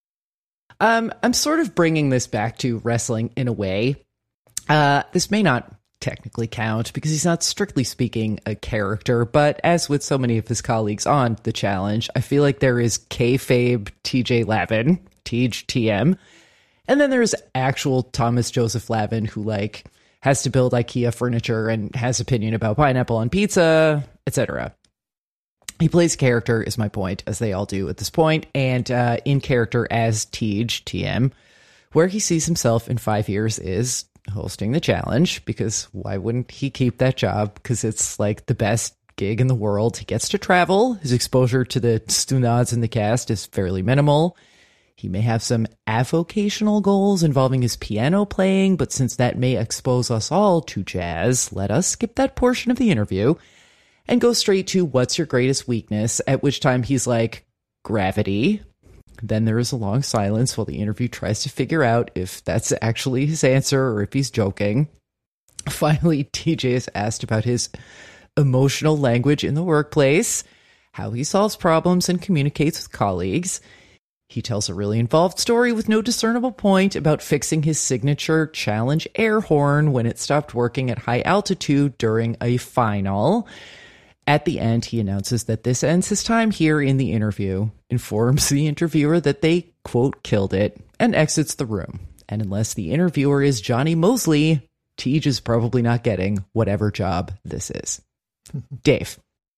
I'm sort of bringing this back to wrestling in a way. This may not technically count because he's not strictly speaking a character, but as with so many of his colleagues on The Challenge, I feel like there is kayfabe TJ Lavin, TM, and then there's actual Thomas Joseph Lavin who has to build IKEA furniture and has opinion about pineapple on pizza, etc. He plays character, is my point, as they all do at this point, and in character as TM, where he sees himself in 5 years is hosting The Challenge, because why wouldn't he keep that job? Because it's the best gig in the world. He gets to travel. His exposure to the stunads in the cast is fairly minimal. He may have some avocational goals involving his piano playing, but since that may expose us all to jazz, let us skip that portion of the interview and go straight to what's your greatest weakness, at which time he's like, gravity. Then there is a long silence while the interview tries to figure out if that's actually his answer or if he's joking. Finally, TJ is asked about his emotional language in the workplace, how he solves problems and communicates with colleagues. He tells a really involved story with no discernible point about fixing his signature challenge air horn when it stopped working at high altitude during a final. At the end, he announces that this ends his time here in the interview, informs the interviewer that they, quote, killed it, and exits the room. And unless the interviewer is Johnny Mosley, Tej is probably not getting whatever job this is. Dave.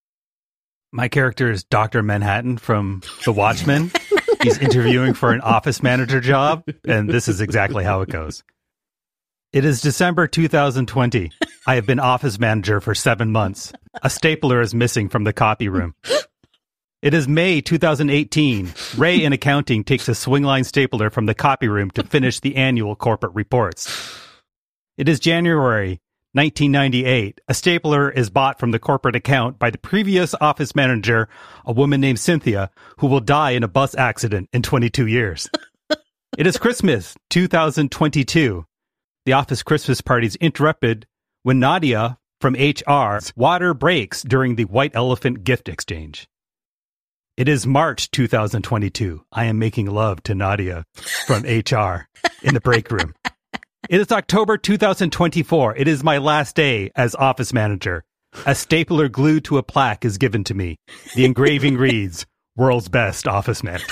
My character is Dr. Manhattan from The Watchmen. He's interviewing for an office manager job, and this is exactly how it goes. It is December 2020. I have been office manager for 7 months. A stapler is missing from the copy room. It is May 2018. Ray in accounting takes a swingline stapler from the copy room to finish the annual corporate reports. It is January 1998. A stapler is bought from the corporate account by the previous office manager, a woman named Cynthia, who will die in a bus accident in 22 years. It is Christmas 2022. The office Christmas party is interrupted when Nadia from HR's water breaks during the White Elephant gift exchange. It is March 2022. I am making love to Nadia from HR in the break room. It is October 2024. It is my last day as office manager. A stapler glued to a plaque is given to me. The engraving reads, "World's Best Office Manager."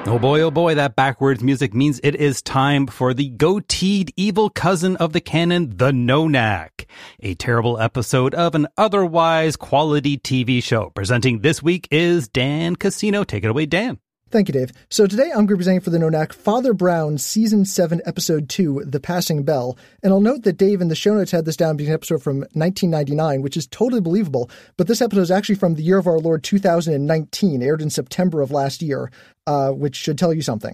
oh boy, that backwards music means it is time for the goateed evil cousin of the canon, the No-Knack, a terrible episode of an otherwise quality TV show. Presenting this week is Dan Casino. Take it away, Dan. Thank you, Dave. So today I'm presenting for the No-Knack Father Brown Season 7, Episode 2, The Passing Bell. And I'll note that Dave in the show notes had this down being an episode from 1999, which is totally believable. But this episode is actually from the year of our Lord 2019, aired in September of last year, which should tell you something.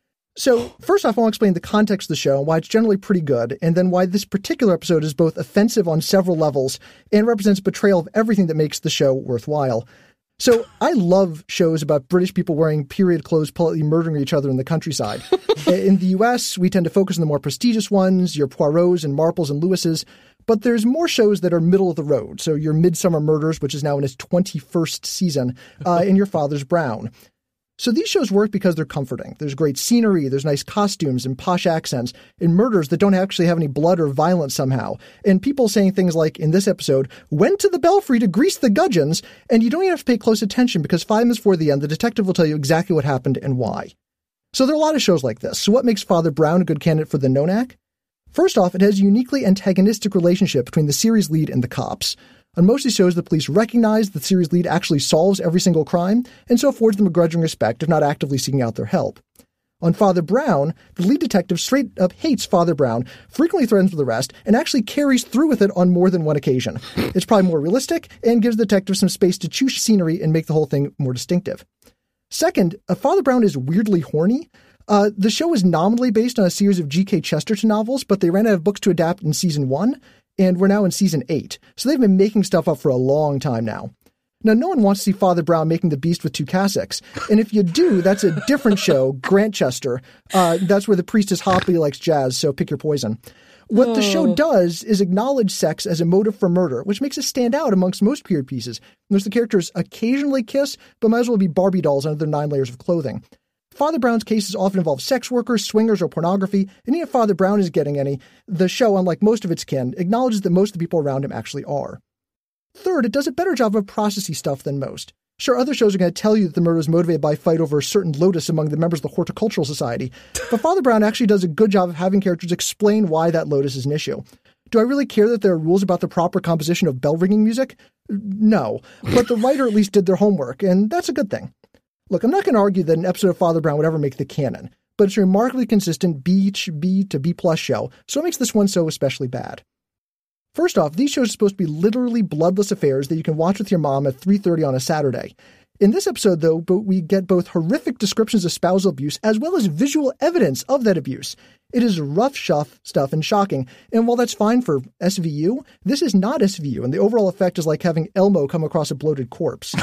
So first off, I want to explain the context of the show and why it's generally pretty good, and then why this particular episode is both offensive on several levels and represents betrayal of everything that makes the show worthwhile. So I love shows about British people wearing period clothes politely murdering each other in the countryside. In the US, we tend to focus on the more prestigious ones, your Poirots and Marples and Lewises, but there's more shows that are middle of the road. So your Midsummer Murders, which is now in its 21st season, and your Father's Brown. So these shows work because they're comforting. There's great scenery, there's nice costumes and posh accents, and murders that don't actually have any blood or violence somehow. And people saying things like, in this episode, went to the belfry to grease the gudgeons, and you don't even have to pay close attention because 5 minutes before the end, the detective will tell you exactly what happened and why. So there are a lot of shows like this. So what makes Father Brown a good candidate for the No-Knack? First off, it has a uniquely antagonistic relationship between the series lead and the cops. On most of these shows, the police recognize the series lead actually solves every single crime, and so affords them a grudging respect if not actively seeking out their help. On Father Brown, the lead detective straight up hates Father Brown, frequently threatens with arrest, and actually carries through with it on more than one occasion. It's probably more realistic, and gives the detective some space to choose scenery and make the whole thing more distinctive. Second, Father Brown is weirdly horny. The show is nominally based on a series of G.K. Chesterton novels, but they ran out of books to adapt in Season 1, and we're now in Season 8, so they've been making stuff up for a long time now. Now, no one wants to see Father Brown making the beast with 2 cassocks, and if you do, that's a different show, Grantchester. That's where the priest is hot, but he likes jazz, so pick your poison. What the show does is acknowledge sex as a motive for murder, which makes it stand out amongst most period pieces. Notice the characters occasionally kiss, but might as well be Barbie dolls under their 9 layers of clothing. Father Brown's cases often involve sex workers, swingers, or pornography, and even if Father Brown is getting any, the show, unlike most of its kin, acknowledges that most of the people around him actually are. Third, it does a better job of processy stuff than most. Sure, other shows are going to tell you that the murder is motivated by a fight over a certain lotus among the members of the Horticultural Society, but Father Brown actually does a good job of having characters explain why that lotus is an issue. Do I really care that there are rules about the proper composition of bell-ringing music? No, but the writer at least did their homework, and that's a good thing. Look, I'm not going to argue that an episode of Father Brown would ever make the canon, but it's a remarkably consistent B to B+ show, so it makes this one so especially bad. First off, these shows are supposed to be literally bloodless affairs that you can watch with your mom at 3:30 on a Saturday. In this episode, though, we get both horrific descriptions of spousal abuse as well as visual evidence of that abuse. It is rough stuff and shocking, and while that's fine for SVU, this is not SVU, and the overall effect is like having Elmo come across a bloated corpse.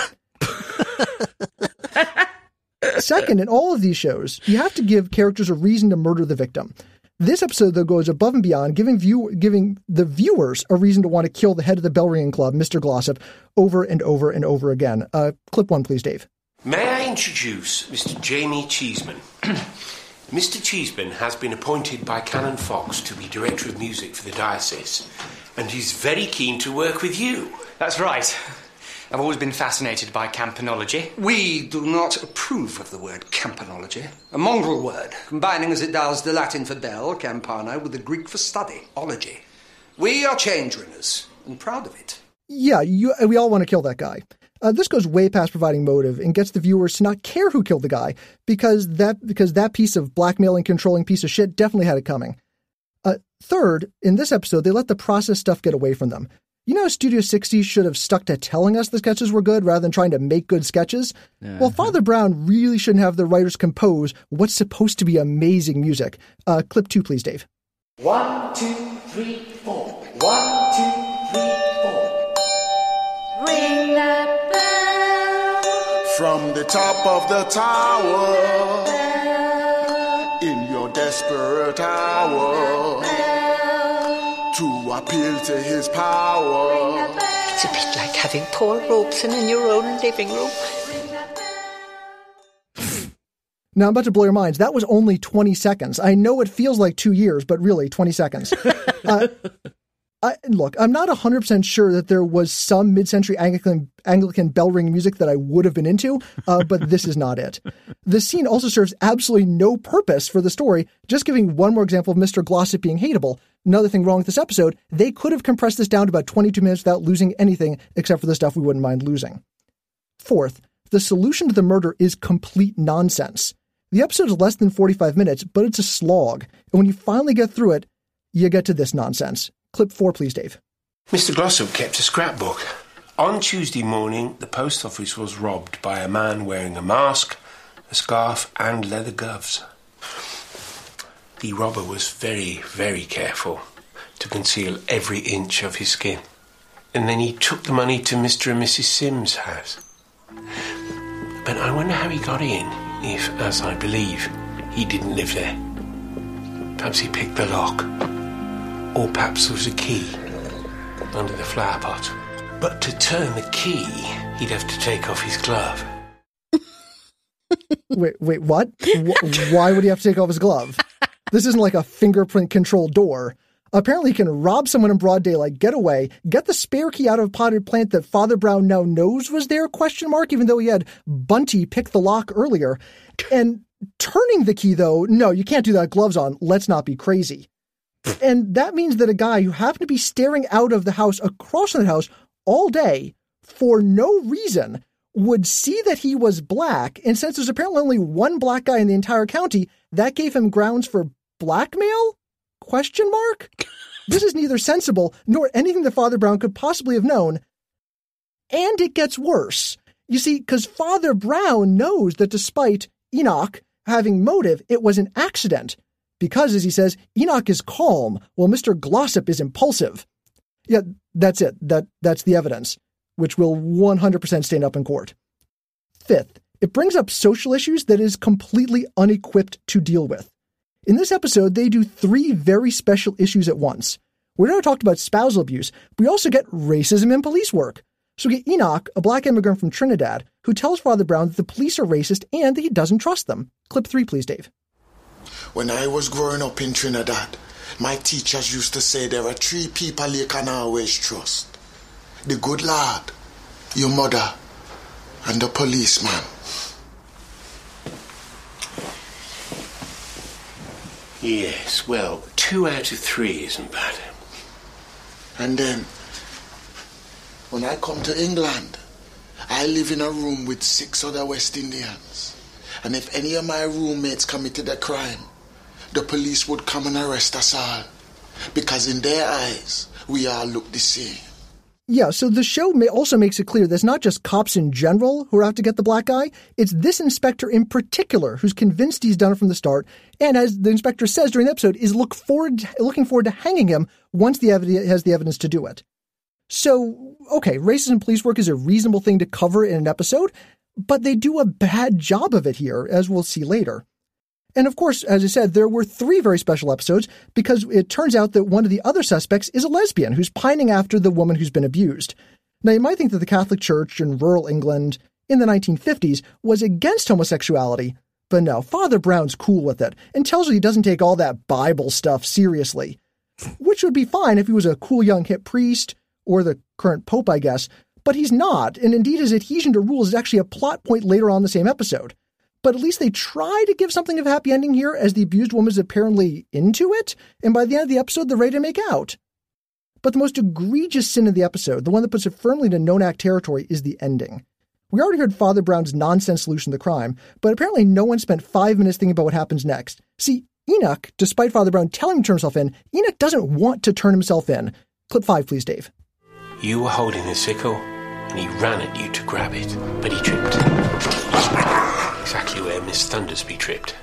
Second, in all of these shows, you have to give characters a reason to murder the victim. This episode, though, goes above and beyond, giving the viewers a reason to want to kill the head of the bell ringing club, Mr. Glossop, over and over and over again. Clip 1, please, Dave. May I introduce Mr. Jamie Cheeseman? Mr. Cheeseman has been appointed by Canon Fox to be Director of Music for the Diocese, and he's very keen to work with you. That's right. I've always been fascinated by campanology. We do not approve of the word campanology, a mongrel word, combining as it does the Latin for bell, campana, with the Greek for study, ology. We are change ringers, and proud of it. Yeah, we all want to kill that guy. This goes way past providing motive and gets the viewers to not care who killed the guy because that piece of blackmailing, controlling piece of shit definitely had it coming. Third, in this episode, they let the process stuff get away from them. You know, Studio 60 should have stuck to telling us the sketches were good rather than trying to make good sketches? Well, Father Brown really shouldn't have the writers compose what's supposed to be amazing music. Clip 2, please, Dave. 1, 2, 3, 4. 1, 2, 3, 4. Ring that bell. From the top of the tower. In your desperate hour. To appeal to his power. It's a bit like having Paul Robeson in your own living room. Now, I'm about to blow your minds. That was only 20 seconds. I know it feels like 2 years, but really 20 seconds. Look, I'm not 100% sure that there was some mid-century Anglican bell ring music that I would have been into, but this is not it. The scene also serves absolutely no purpose for the story, just giving one more example of Mr. Glossop being hateable. Another thing wrong with this episode, they could have compressed this down to about 22 minutes without losing anything except for the stuff we wouldn't mind losing. Fourth, the solution to the murder is complete nonsense. The episode is less than 45 minutes, but it's a slog, and when you finally get through it, you get to this nonsense. Clip 4, please, Dave. Mr. Glossop kept a scrapbook. On Tuesday morning, the post office was robbed by a man wearing a mask, a scarf and leather gloves. The robber was very, very careful to conceal every inch of his skin. And then he took the money to Mr. and Mrs. Sims' house. But I wonder how he got in, if, as I believe, he didn't live there. Perhaps he picked the lock. Or perhaps there was a key under the flower pot. But to turn the key, he'd have to take off his glove. Wait, what? Why would he have to take off his glove? This isn't like a fingerprint-controlled door. Apparently he can rob someone in broad daylight, get away, get the spare key out of a potted plant that Father Brown now knows was there, even though he had Bunty pick the lock earlier. And turning the key, though, no, you can't do that, gloves on. Let's not be crazy. And that means that a guy who happened to be staring out of the house across from the house all day for no reason would see that he was black. And since there's apparently only one black guy in the entire county, that gave him grounds for blackmail? ? This is neither sensible nor anything that Father Brown could possibly have known. And it gets worse. You see, because Father Brown knows that despite Enoch having motive, it was an accident. Because, as he says, Enoch is calm, while Mr. Glossop is impulsive. Yeah, that's it. That's the evidence, which will 100% stand up in court. Fifth, it brings up social issues that it is completely unequipped to deal with. In this episode, they do 3 very special issues at once. We already talked about spousal abuse, but we also get racism in police work. So we get Enoch, a black immigrant from Trinidad, who tells Father Brown that the police are racist and that he doesn't trust them. Clip 3, please, Dave. When I was growing up in Trinidad, my teachers used to say there are 3 people you can always trust. The good Lord, your mother, and the policeman. Yes, well, 2 out of 3 isn't bad. And then, when I come to England, I live in a room with 6 other West Indians. And if any of my roommates committed a crime, the police would come and arrest us all. Because in their eyes, we all look the same. Yeah, so the show also makes it clear that it's not just cops in general who are out to get the black guy. It's this inspector in particular who's convinced he's done it from the start. And as the inspector says during the episode, is looking forward to hanging him once the evidence has the evidence to do it. So, okay, racism in police work is a reasonable thing to cover in an episode, but they do a bad job of it here, as we'll see later. And of course, as I said, there were 3 very special episodes because it turns out that one of the other suspects is a lesbian who's pining after the woman who's been abused. Now, you might think that the Catholic Church in rural England in the 1950s was against homosexuality, but no, Father Brown's cool with it and tells her he doesn't take all that Bible stuff seriously, which would be fine if he was a cool young hip priest or the current pope, I guess, but he's not, and indeed his adhesion to rules is actually a plot point later on in the same episode. But at least they try to give something of a happy ending here, as the abused woman is apparently into it, and by the end of the episode, they're ready to make out. But the most egregious sin of the episode, the one that puts it firmly into no-knack territory, is the ending. We already heard Father Brown's nonsense solution to the crime, but apparently no one spent 5 minutes thinking about what happens next. See, Enoch, despite Father Brown telling him to turn himself in, Enoch doesn't want to turn himself in. Clip 5, please, Dave. You were holding the sickle, and he ran at you to grab it, but he tripped. Exactly where Miss Thundersby tripped.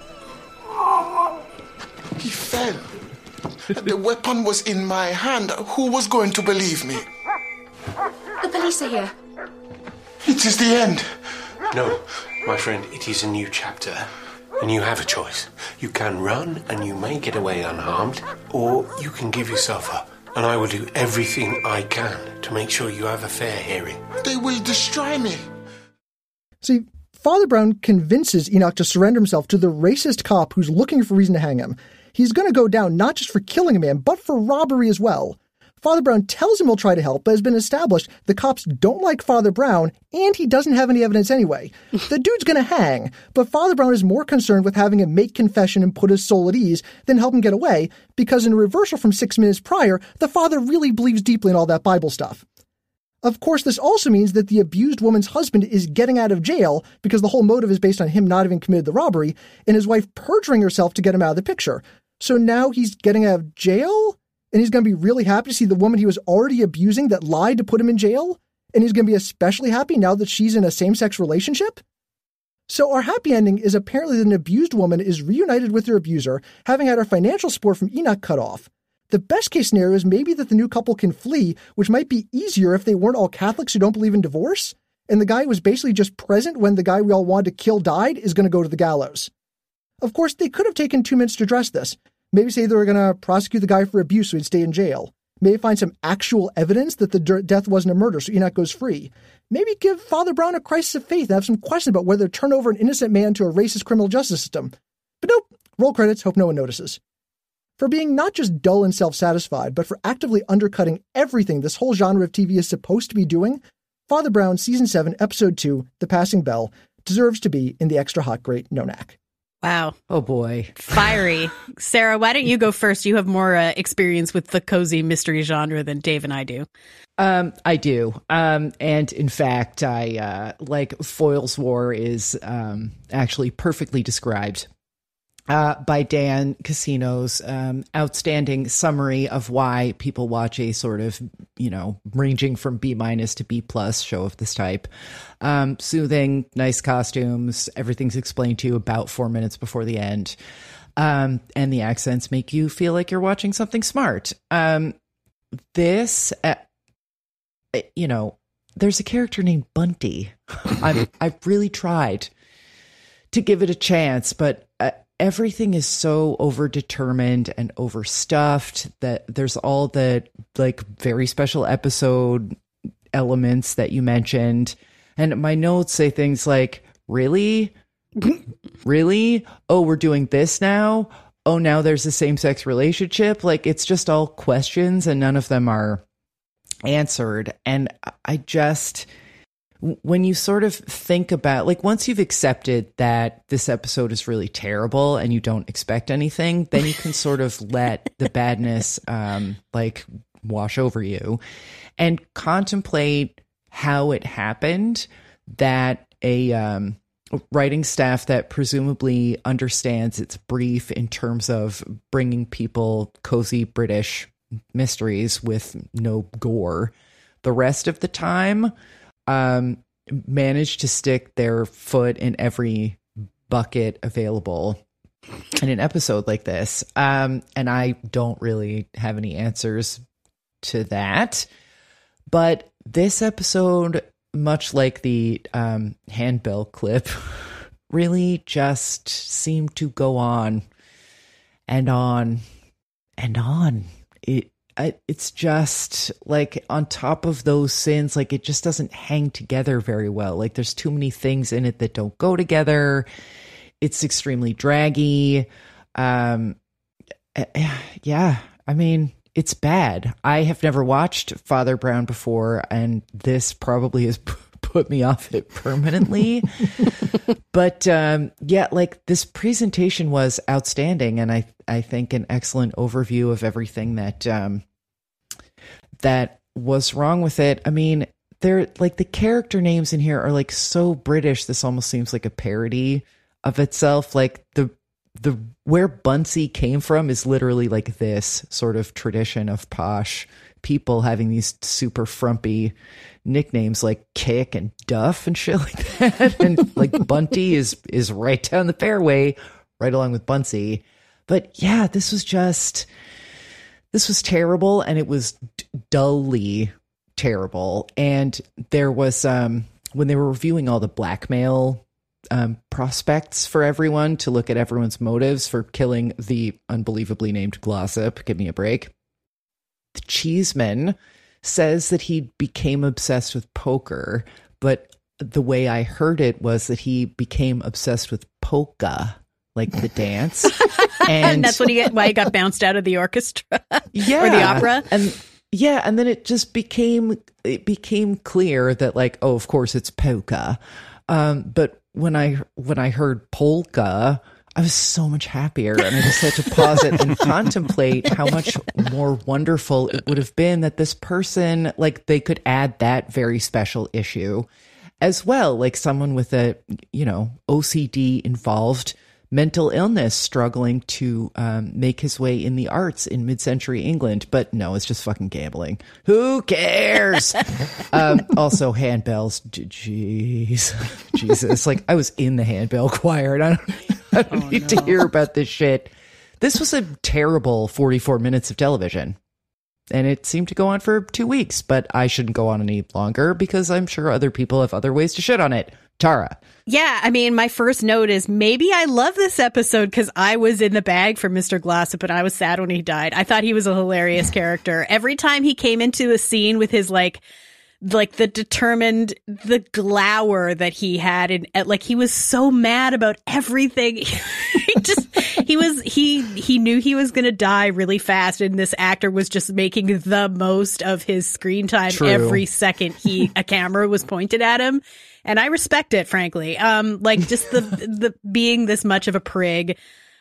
He fell. The weapon was in my hand. Who was going to believe me? The police are here. It is the end. No, my friend, it is a new chapter. And you have a choice. You can run and you may get away unharmed, or you can give yourself up. And I will do everything I can to make sure you have a fair hearing. They will destroy me. See, Father Brown convinces Enoch to surrender himself to the racist cop who's looking for a reason to hang him. He's going to go down not just for killing a man, but for robbery as well. Father Brown tells him he'll try to help, but has been established the cops don't like Father Brown, and he doesn't have any evidence anyway. The dude's gonna hang, but Father Brown is more concerned with having him make confession and put his soul at ease than help him get away, because in a reversal from 6 minutes prior, the father really believes deeply in all that Bible stuff. Of course, this also means that the abused woman's husband is getting out of jail because the whole motive is based on him not having committed the robbery, and his wife perjuring herself to get him out of the picture. So now he's getting out of jail? And he's going to be really happy to see the woman he was already abusing that lied to put him in jail? And he's going to be especially happy now that she's in a same-sex relationship? So our happy ending is apparently that an abused woman is reunited with her abuser, having had her financial support from Enoch cut off. The best case scenario is maybe that the new couple can flee, which might be easier if they weren't all Catholics who don't believe in divorce, and the guy who was basically just present when the guy we all wanted to kill died is going to go to the gallows. Of course, they could have taken 2 minutes to address this. Maybe say they were going to prosecute the guy for abuse so he'd stay in jail. Maybe find some actual evidence that the death wasn't a murder so Enoch goes free. Maybe give Father Brown a crisis of faith and have some questions about whether to turn over an innocent man to a racist criminal justice system. But nope, roll credits, hope no one notices. For being not just dull and self-satisfied, but for actively undercutting everything this whole genre of TV is supposed to be doing, Father Brown Season 7, Episode 2, The Passing Bell, deserves to be in the Extra Hot Great No-Knack. Wow. Oh, boy. Fiery. Sarah, why don't you go first? You have more experience with the cozy mystery genre than Dave and I do. I do. And in fact, like Foyle's War is actually perfectly described by Dan Casino's outstanding summary of why people watch a sort of, ranging from B- to B+ show of this type. Soothing, nice costumes, everything's explained to you about 4 minutes before the end. And the accents make you feel like you're watching something smart. This, there's a character named Bunty. I've really tried to give it a chance, but everything is so overdetermined and overstuffed that there's all the very special episode elements that you mentioned. And my notes say things like, really? Really? Oh, we're doing this now? Oh, now there's a same-sex relationship? It's just all questions and none of them are answered. And I just... when you sort of think about, once you've accepted that this episode is really terrible and you don't expect anything, then you can sort of let the badness, wash over you and contemplate how it happened that a writing staff that presumably understands its brief in terms of bringing people cozy British mysteries with no gore the rest of the time, managed to stick their foot in every bucket available in an episode like this. And I don't really have any answers to that. But this episode, much like the handbell clip, really just seemed to go on and on and on. It's just on top of those sins, it just doesn't hang together very well. There's too many things in it that don't go together. It's extremely draggy. Yeah, I mean, it's bad. I have never watched Father Brown before, and this probably has put me off it permanently. But this presentation was outstanding, and I think an excellent overview of everything that was wrong with it. I mean, they're the character names in here are so British. This almost seems like a parody of itself. The where Bunsey came from is literally this sort of tradition of posh people having these super frumpy nicknames like Kick and Duff and shit like that. And Bunty is right down the fairway, right along with Bunsey. But yeah, this was terrible, and it was dully terrible. And there was, when they were reviewing all the blackmail prospects for everyone to look at everyone's motives for killing the unbelievably named Glossop, give me a break, the Cheeseman says that he became obsessed with poker, but the way I heard it was that he became obsessed with polka, the dance. And that's why he got bounced out of the orchestra. Yeah. Or the opera. Yeah, and then it just became clear that, like, oh, of course it's polka. But when I heard polka, I was so much happier, and I just had to pause it and contemplate how much more wonderful it would have been that this person, like, they could add that very special issue as well, like someone with a, OCD involved mental illness struggling to make his way in the arts in mid-century England. But no, it's just fucking gambling. Who cares? Also, handbells. Jeez. Jesus. Like, I was in the handbell choir, and I don't need to hear about this shit. This was a terrible 44 minutes of television. And it seemed to go on for 2 weeks, but I shouldn't go on any longer because I'm sure other people have other ways to shit on it. Tara. Yeah, I mean, my first note is maybe I love this episode because I was in the bag for Mr. Glossop and I was sad when he died. I thought he was a hilarious character. Every time he came into a scene with his like the glower that he had, and like he was so mad about everything. he knew he was going to die really fast, and this actor was just making the most of his screen time. True. Every second a camera was pointed at him. And I respect it, frankly. Like just the being this much of a prig,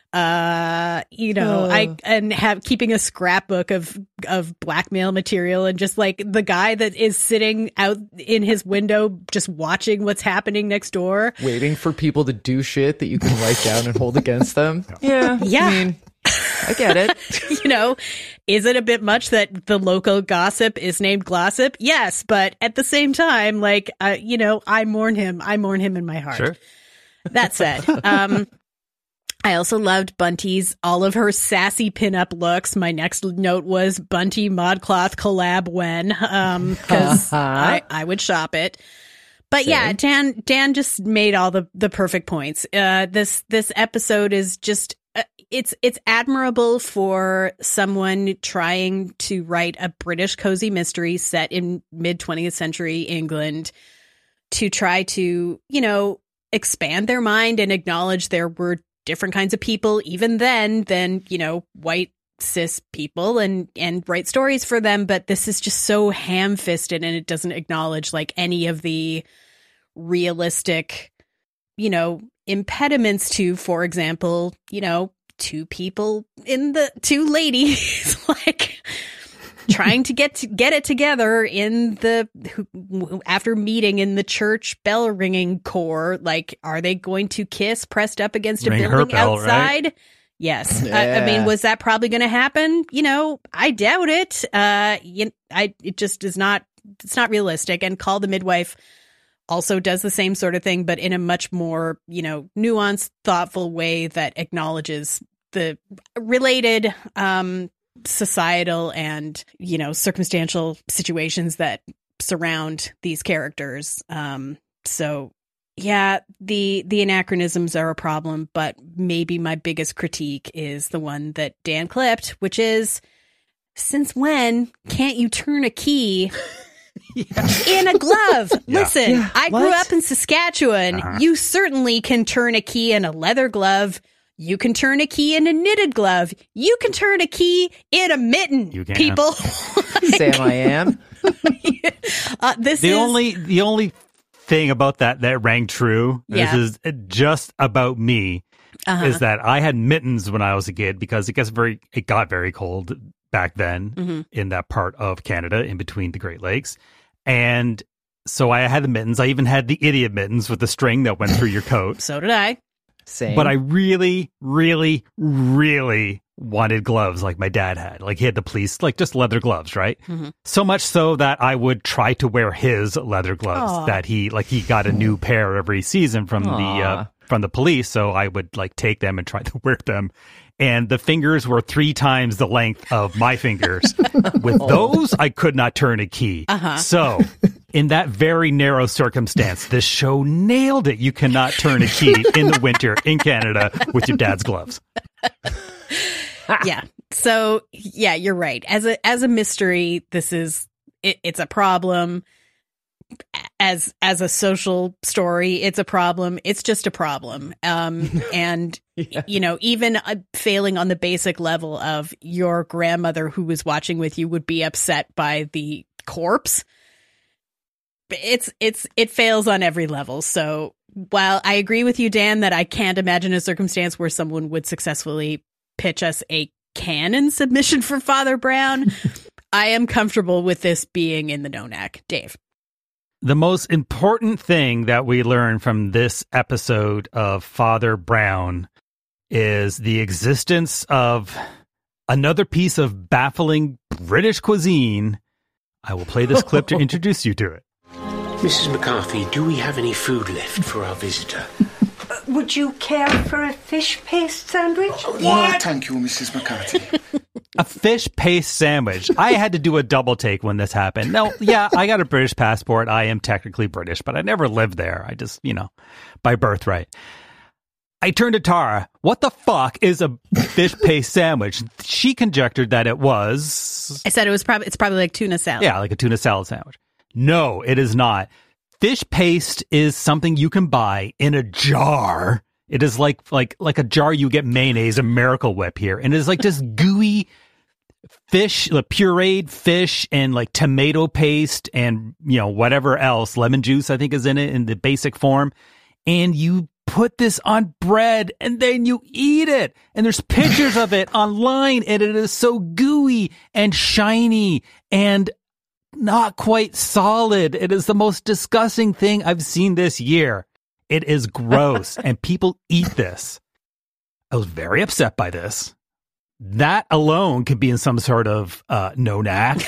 keeping a scrapbook of blackmail material, and just like the guy that is sitting out in his window just watching what's happening next door, waiting for people to do shit that you can write down and hold against them. Yeah. I mean, I get it. Is it a bit much that the local gossip is named Glossop? Yes, but at the same time, like, I mourn him. I mourn him in my heart. Sure. That said, I also loved Bunty's, all of her sassy pinup looks. My next note was Bunty ModCloth collab when, because I would shop it. But same. Yeah, Dan just made all the perfect points. This episode is just, it's admirable for someone trying to write a British cozy mystery set in mid 20th century England to try to, expand their mind and acknowledge there were different kinds of people even then than, white cis people, and write stories for them. But this is just so ham-fisted, and it doesn't acknowledge like any of the realistic, impediments to, for example, two ladies like trying to get it together after meeting in the church bell ringing corps. Like, are they going to kiss pressed up against a building outside? Right? Yes. Yeah. I mean, was that probably going to happen? I doubt it. It just is not. It's not realistic. And Call the Midwife also does the same sort of thing, but in a much more, nuanced, thoughtful way that acknowledges the related societal and, circumstantial situations that surround these characters. So, yeah, the anachronisms are a problem, but maybe my biggest critique is the one that Dan clipped, which is, since when can't you turn a key in a glove? Yeah. Listen, yeah. I grew up in Saskatchewan. You certainly can turn a key in a leather glove. You can turn a key in a knitted glove. You can turn a key in a mitten. You can. People. Sam, I am. The only thing about that rang true. Yeah. This is just about me. Is that I had mittens when I was a kid because it got very cold back then in that part of Canada in between the Great Lakes. And so I had the mittens. I even had the idiot mittens with the string that went through your coat. So did I. Same. But I really, really, really wanted gloves like my dad had. Like he had the police, like just leather gloves, right? Mm-hmm. So much so that I would try to wear his leather gloves. Aww. That he got a new pair every season from the police. So I would like take them and try to wear them. And the fingers were 3 times the length of my fingers. With those, I could not turn a key. So, in that very narrow circumstance, this show nailed it. You cannot turn a key in the winter in Canada with your dad's gloves. Yeah. So, yeah, you're right. As a mystery, it's a problem. as a social story, it's a problem. It's just a problem. And, even failing on the basic level of your grandmother who was watching with you would be upset by the corpse. It fails on every level. So while I agree with you, Dan, that I can't imagine a circumstance where someone would successfully pitch us a canon submission for Father Brown, I am comfortable with this being in the NONAC. Dave. The most important thing that we learn from this episode of Father Brown is the existence of another piece of baffling British cuisine. I will play this clip to introduce you to it. Mrs. McCarthy, do we have any food left for our visitor? Would you care for a fish paste sandwich? No, thank you, Mrs. McCarthy. A fish paste sandwich. I had to do a double take when this happened. No, yeah, I got a British passport. I am technically British, but I never lived there. I just, by birthright. I turned to Tara. What the fuck is a fish paste sandwich? She conjectured that it was... I said it's probably like tuna salad. Yeah, like a tuna salad sandwich. No, it is not. Fish paste is something you can buy in a jar. It is like a jar you get mayonnaise, a Miracle Whip here. And it is like this gooey fish, like pureed fish and like tomato paste and, whatever else, lemon juice, I think is in it in the basic form. And you put this on bread and then you eat it. And there's pictures of it online and it is so gooey and shiny and not quite solid. It is the most disgusting thing I've seen this year. It is gross and people eat this. I was very upset by this. That alone could be in some sort of NONAC.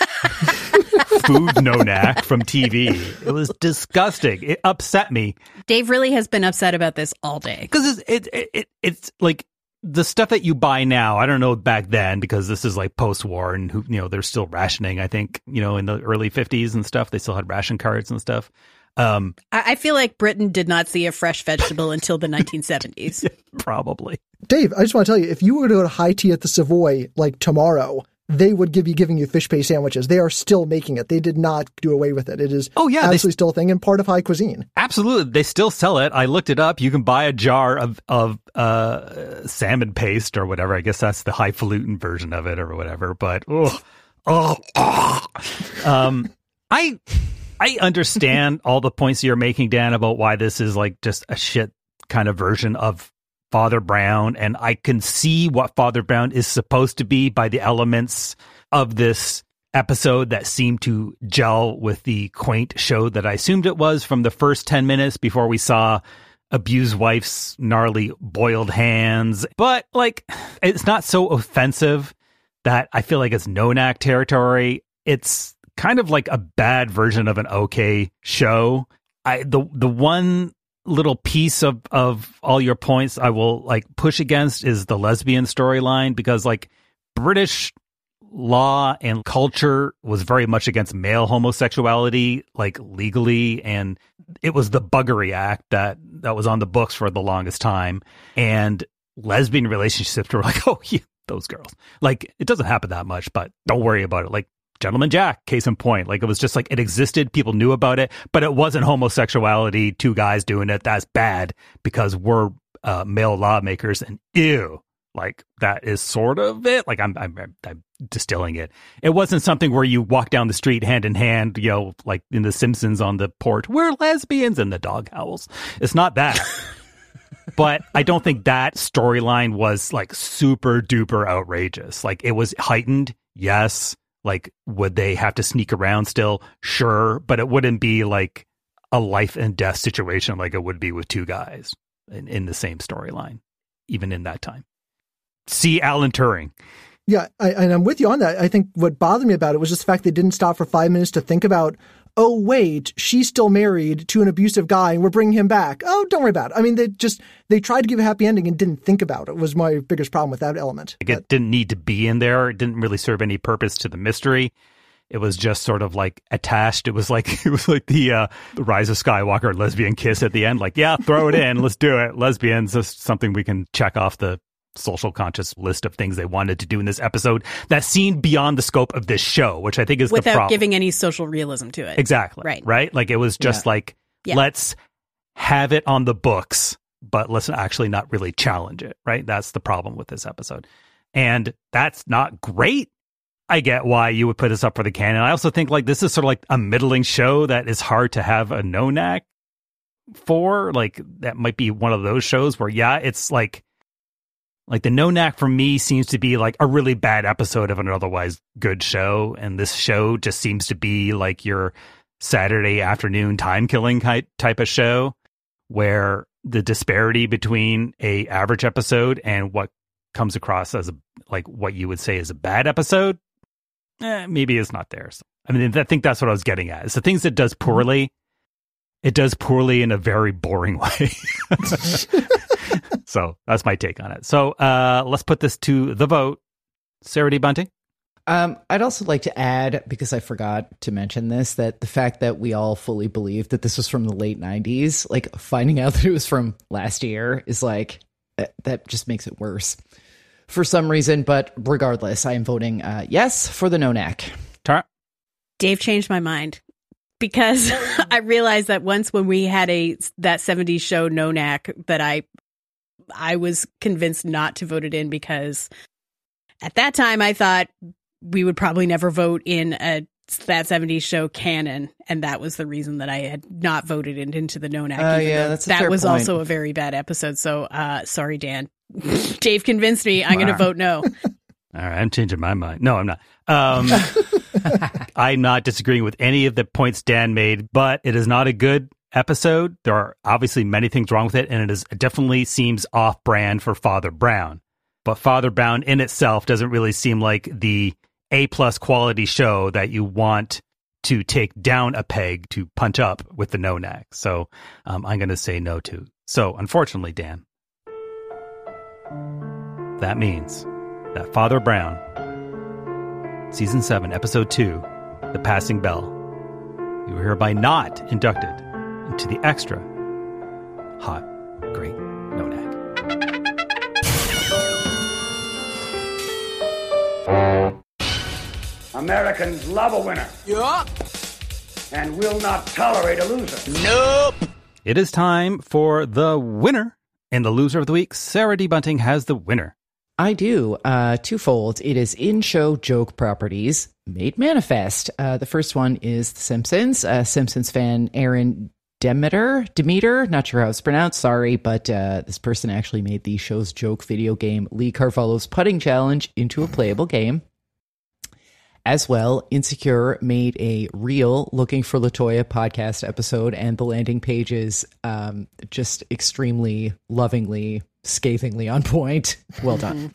Food NONAC from TV. It was disgusting. It upset me. Dave really has been upset about this all day. Because it's like the stuff that you buy now, I don't know back then, because this is like post-war and they're still rationing, I think, in the early 50s and stuff. They still had ration cards and stuff. I feel like Britain did not see a fresh vegetable until the 1970s. Probably. Dave, I just want to tell you, if you were to go to high tea at the Savoy like tomorrow, they would be giving you fish paste sandwiches. They are still making it. They did not do away with it. It is absolutely still a thing and part of high cuisine. Absolutely. They still sell it. I looked it up. You can buy a jar of salmon paste or whatever. I guess that's the highfalutin version of it or whatever. But, I understand all the points you're making, Dan, about why this is like just a shit kind of version of Father Brown, and I can see what Father Brown is supposed to be by the elements of this episode that seemed to gel with the quaint show that I assumed it was from the first 10 minutes before we saw abused wife's gnarly boiled hands. But like, it's not so offensive that I feel like it's NONAC territory. It's kind of like a bad version of an okay show. The one little piece of all your points I will like push against is the lesbian storyline, because like British law and culture was very much against male homosexuality, like legally, and it was the Buggery Act that was on the books for the longest time, and lesbian relationships were like, oh yeah, those girls, like it doesn't happen that much, but don't worry about it. Like Gentleman Jack, case in point. Like, it was just like, it existed, people knew about it, but it wasn't homosexuality, two guys doing it. That's bad because we're male lawmakers, and ew, like that is sort of it. Like I'm distilling it. It wasn't something where you walk down the street hand in hand, like in The Simpsons on the porch, we're lesbians, and the dog howls. It's not that. But I don't think that storyline was like super duper outrageous. Like, it was heightened, yes. Like, would they have to sneak around still? Sure. But it wouldn't be like a life and death situation like it would be with two guys in the same storyline, even in that time. See Alan Turing. Yeah, and I'm with you on that. I think what bothered me about it was just the fact they didn't stop for 5 minutes to think about, oh, wait, she's still married to an abusive guy and we're bringing him back. Oh, don't worry about it. I mean, they tried to give a happy ending and didn't think about it, was my biggest problem with that element. Like, it didn't need to be in there. It didn't really serve any purpose to the mystery. It was just sort of like attached. It was like the Rise of Skywalker lesbian kiss at the end. Like, yeah, throw it in. Let's do it. Lesbians is something we can check off the social conscious list of things they wanted to do in this episode that seemed beyond the scope of this show, which I think is the problem. Without giving any social realism to it. Exactly. Right? Like, it was just let's have it on the books, but let's actually not really challenge it, right? That's the problem with this episode. And that's not great. I get why you would put this up for the canon. I also think, like, this is sort of like a middling show that is hard to have a no-knack for. Like, that might be one of those shows where, it's like the no-knack for me seems to be like a really bad episode of an otherwise good show. And this show just seems to be like your Saturday afternoon time-killing type of show, where the disparity between a average episode and what comes across as what you would say is a bad episode, maybe it's not there. So, I mean, I think that's what I was getting at. It's the things it does poorly. It does poorly in a very boring way. So that's my take on it. So let's put this to the vote. Sarah D. Bunting? I'd also like to add, because I forgot to mention this, that the fact that we all fully believed that this was from the late 90s, like finding out that it was from last year is like, that just makes it worse for some reason. But regardless, I am voting yes for the no-knack. Tara? Dave changed my mind, because I realized that once when we had that 70s show no-knack, that I was convinced not to vote it in, because at that time I thought we would probably never vote in that 70s show canon, and that was the reason that I had not voted it into the no-knack. That was point. Also a very bad episode. So sorry, Dan. Dave convinced me. I'm going to vote no. All right, I'm changing my mind. No, I'm not. I'm not disagreeing with any of the points Dan made, but it is not a good episode. There are obviously many things wrong with it, and it definitely seems off-brand for Father Brown. But Father Brown in itself doesn't really seem like the A-plus quality show that you want to take down a peg to punch up with the no-knack. So I'm going to say no to. So unfortunately, Dan, that means that Father Brown, Season 7, Episode 2, The Passing Bell, you are hereby not inducted into the extra hot, great no-knack. Americans love a winner. Yeah. And will not tolerate a loser. Nope. It is time for the winner and the loser of the week. Sarah D. Bunting has the winner. I do. Twofold. It is in-show joke properties made manifest. The first one is The Simpsons. Simpsons fan Aaron Demeter, not sure how it's pronounced, sorry, but this person actually made the show's joke video game Lee Carvalho's Putting Challenge into a playable game. As well, Insecure made a real Looking for LaToya podcast episode, and the landing page is just extremely lovingly, scathingly on point. Well done.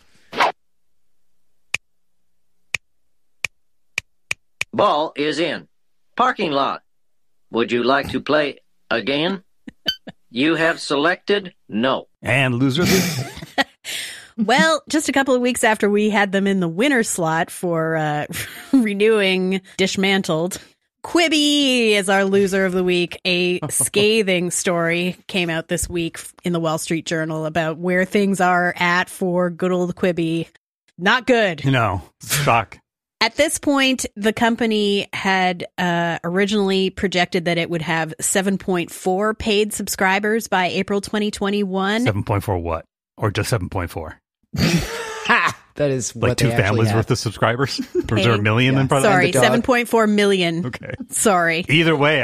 Ball is in. Parking lot. Would you like to play again? You have selected no. And loser of the week. Well, just a couple of weeks after we had them in the winner slot for renewing Dishmantled, Quibi is our loser of the week. A scathing story came out this week in the Wall Street Journal about where things are at for good old Quibi. Not good. No, shock. At this point, the company had originally projected that it would have 7.4 paid subscribers by April 2021. 7.4 what? Or just 7.4? That is like what two they actually families have. worth of subscribers? Or is there a million in front of Sorry, 7.4 million. Okay. Sorry. Either way,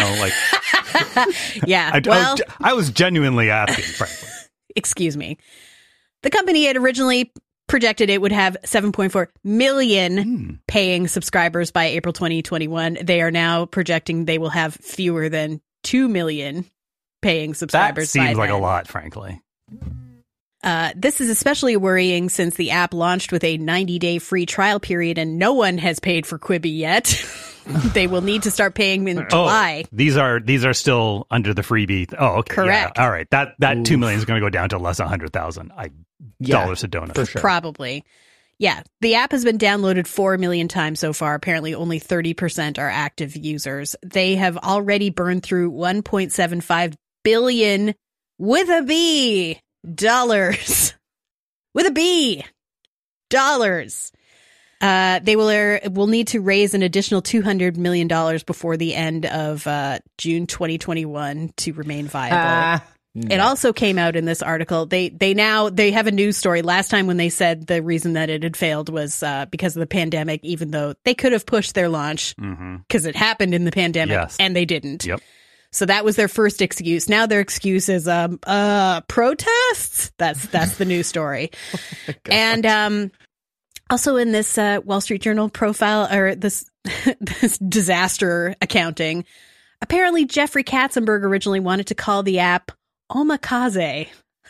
Yeah. I was genuinely asking, frankly. Excuse me. The company had originally projected it would have 7.4 million paying subscribers by April 2021. They are now projecting they will have fewer than 2 million paying subscribers. That seems like a lot, frankly. This is especially worrying since the app launched with a 90-day free trial period and no one has paid for Quibi yet. They will need to start paying in July. These are still under the freebie. Oh, okay. Correct. Yeah. All right. That 2 million is going to go down to less than 100,000 dollars a donut. For sure. Probably. Yeah. The app has been downloaded 4 million times so far. Apparently only 30% are active users. They have already burned through $1.75 billion with a B dollars with a B. Dollars. They will need to raise an additional $200 million before the end of June 2021 to remain viable. No. It also came out in this article. They have a news story. Last time when they said the reason that it had failed was because of the pandemic, even though they could have pushed their launch because it happened in the pandemic and they didn't. Yep. So that was their first excuse. Now their excuse is protests. That's the news story. Oh and also in this Wall Street Journal profile, or this disaster accounting, apparently Jeffrey Katzenberg originally wanted to call the app Omakase.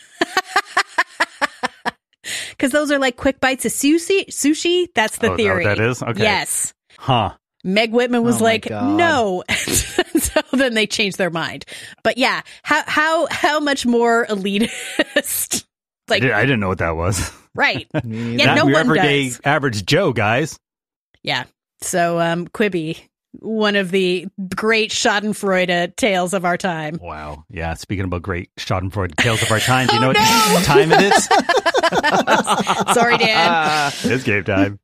Because those are like quick bites of sushi. That's the theory. That is? Okay. Yes. Huh. Meg Whitman was like, God. no. So then they changed their mind. But yeah, how much more elitist? Like, I didn't know what that was. Right. Yeah, Not no your one everyday does. average Joe, guys. Yeah. So Quibi, one of the great Schadenfreude tales of our time. Wow. Yeah. Speaking about great Schadenfreude tales of our time, do you know what time it is? Sorry, Dan. It's game time.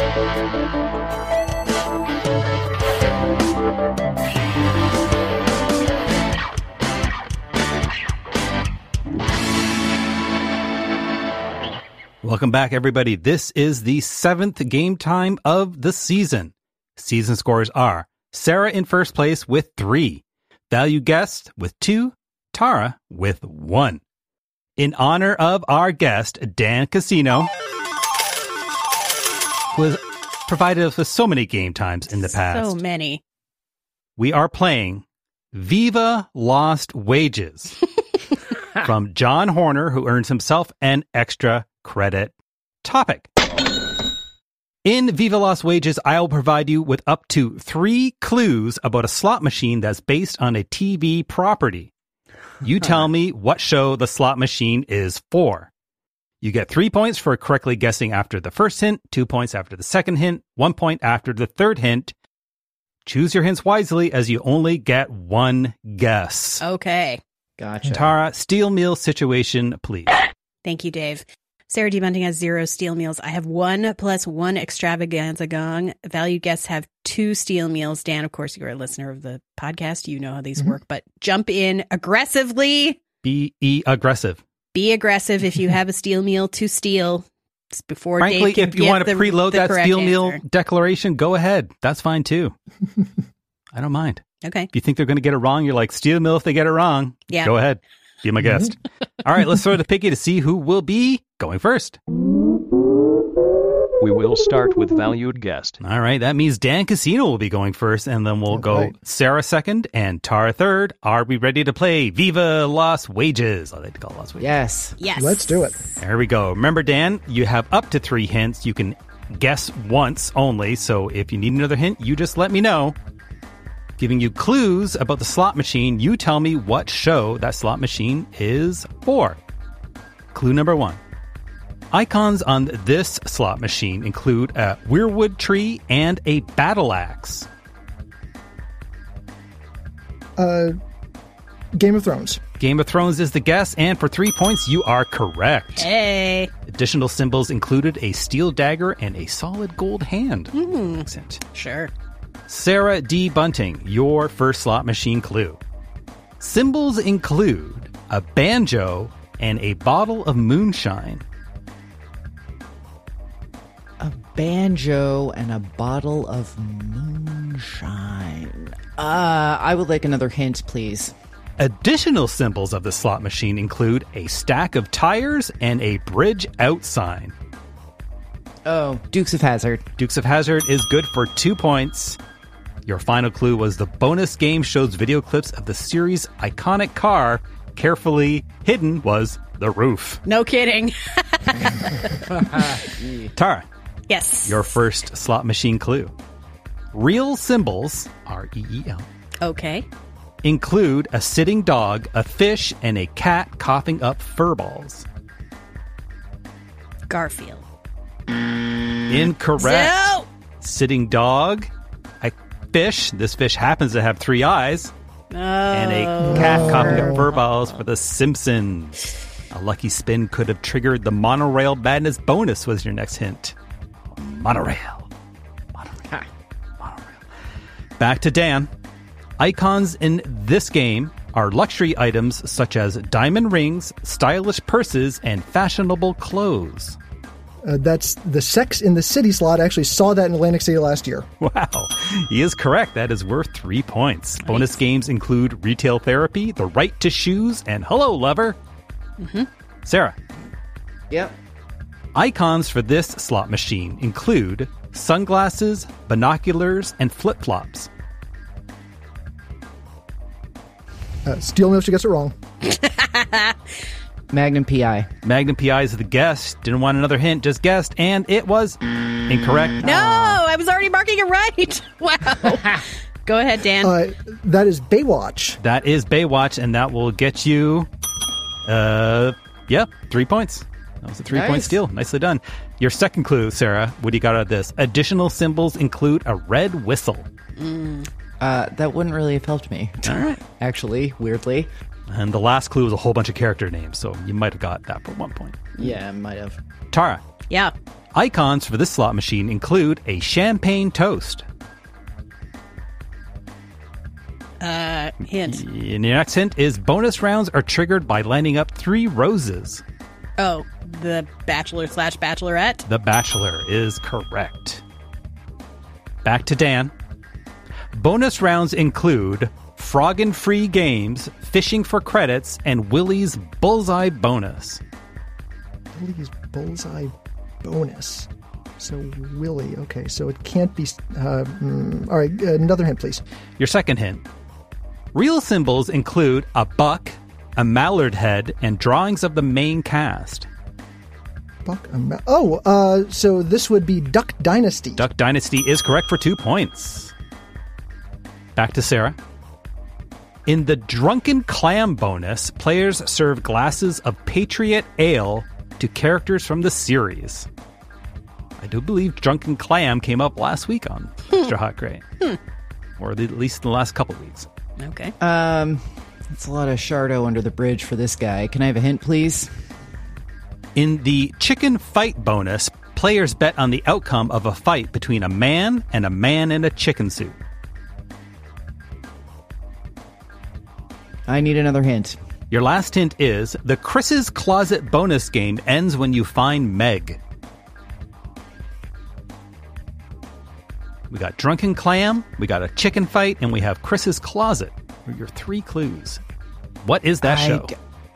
Welcome back, everybody. This is the 7th game time of the season. Season scores are Sarah in first place with 3, Value Guest with 2, Tara with 1. In honor of our guest, Dan Casino, who has provided us with so many game times in the past. So many. We are playing Viva Lost Wages from John Horner, who earns himself an extra credit. Topic. In Viva Lost Wages, I will provide you with up to 3 clues about a slot machine that's based on a TV property. You tell me what show the slot machine is for. You get 3 points for correctly guessing after the first hint, 2 points after the second hint, 1 point after the third hint. Choose your hints wisely as you only get 1 guess. Okay. Gotcha. Tara, steel meal situation, please. Thank you, Dave. Sarah D. Bunting has 0 steel meals. I have 1 plus 1 extravaganza gong. Valued guests have 2 steel meals. Dan, of course, you're a listener of the podcast. You know how these work, but jump in aggressively. Be aggressive. Be aggressive if you have a steel meal to steal. It's before Frankly, Dave can if you get want to preload the that correct steel meal answer. declaration, go ahead. That's fine too. I don't mind. Okay. If you think they're going to get it wrong, you're like, steel meal if they get it wrong. Yeah. Go ahead. Be my guest. All right, let's throw the picky to see who will be going first. We will start with valued guest. All right, that means Dan Casino will be going first, and then we'll go Sarah second and Tara third. Are we ready to play Viva Lost Wages? I like to call it Lost Wages. Yes. Yes. Let's do it. There we go. Remember, Dan, you have up to 3 hints. You can guess once only, so if you need another hint, you just let me know. Giving you clues about the slot machine, you tell me what show that slot machine is for. Clue number 1. Icons on this slot machine include a weirwood tree and a battle axe. Game of Thrones. Game of Thrones is the guess, and for 3 points, you are correct. Hey. Additional symbols included a steel dagger and a solid gold hand. Accent. Sure. Sarah D. Bunting, your first slot machine clue. Symbols include a banjo and a bottle of moonshine. A banjo and a bottle of moonshine. I would like another hint, please. Additional symbols of the slot machine include a stack of tires and a bridge out sign. Oh, Dukes of Hazzard. Dukes of Hazzard is good for 2 points. Your final clue was the bonus game shows video clips of the series' iconic car. Carefully hidden was the roof. No kidding. Tara. Yes. Your first slot machine clue. Real symbols, R-E-E-L, Okay. include a sitting dog, a fish, and a cat coughing up fur balls. Garfield. Incorrect. No! Sitting dog, a fish. This fish happens to have 3 eyes. Oh. And a cat coughing up fur balls for the Simpsons. A lucky spin could have triggered the Monorail Madness bonus was your next hint. Monorail. Back to Dan. Icons in this game are luxury items such as diamond rings, stylish purses, and fashionable clothes. That's the Sex in the City slot. I actually saw that in Atlantic City last year. Wow. He is correct. That is worth 3 points. Nice. Bonus games include Retail Therapy, The Right to Shoes, and Hello, Lover. Mm-hmm. Sarah. Yep. Icons for this slot machine include sunglasses, binoculars, and flip-flops. Steel knows she gets it wrong. Magnum PI. Magnum PI is the guess. Didn't want another hint, just guessed, and it was incorrect. No, I was already marking it right. Wow. Go ahead, Dan. That is Baywatch. That is Baywatch, and that will get you, 3 points. That was a 3-point steal. Nicely done. Your second clue, Sarah, what do you got out of this? Additional symbols include a red whistle. That wouldn't really have helped me. All right. Actually, weirdly. And the last clue was a whole bunch of character names, so you might have got that for 1 point. Yeah, might have. Tara. Yeah. Icons for this slot machine include a champagne toast. Hint. And your next hint is bonus rounds are triggered by lining up 3 roses. Oh, the Bachelor/Bachelorette? The Bachelor is correct. Back to Dan. Bonus rounds include Froggen-free games, fishing for credits, and Willie's Bullseye bonus. Willie's Bullseye bonus. So Willie. Okay, so it can't be... all right, another hint, please. Your second hint. Real symbols include a buck, a mallard head, and drawings of the main cast. Buck, so this would be Duck Dynasty. Duck Dynasty is correct for 2 points. Back to Sarah. In the Drunken Clam bonus, players serve glasses of Patriot Ale to characters from the series. I do believe Drunken Clam came up last week on Extra Hot Grey. Or at least in the last couple weeks. Okay. It's a lot of Shardo under the bridge for this guy. Can I have a hint, please? In the Chicken Fight bonus, players bet on the outcome of a fight between a man in a chicken suit. I need another hint. Your last hint is the Chris's Closet bonus game ends when you find Meg. We got Drunken Clam, we got a chicken fight, and we have Chris's Closet. Are your 3 clues. What is that show?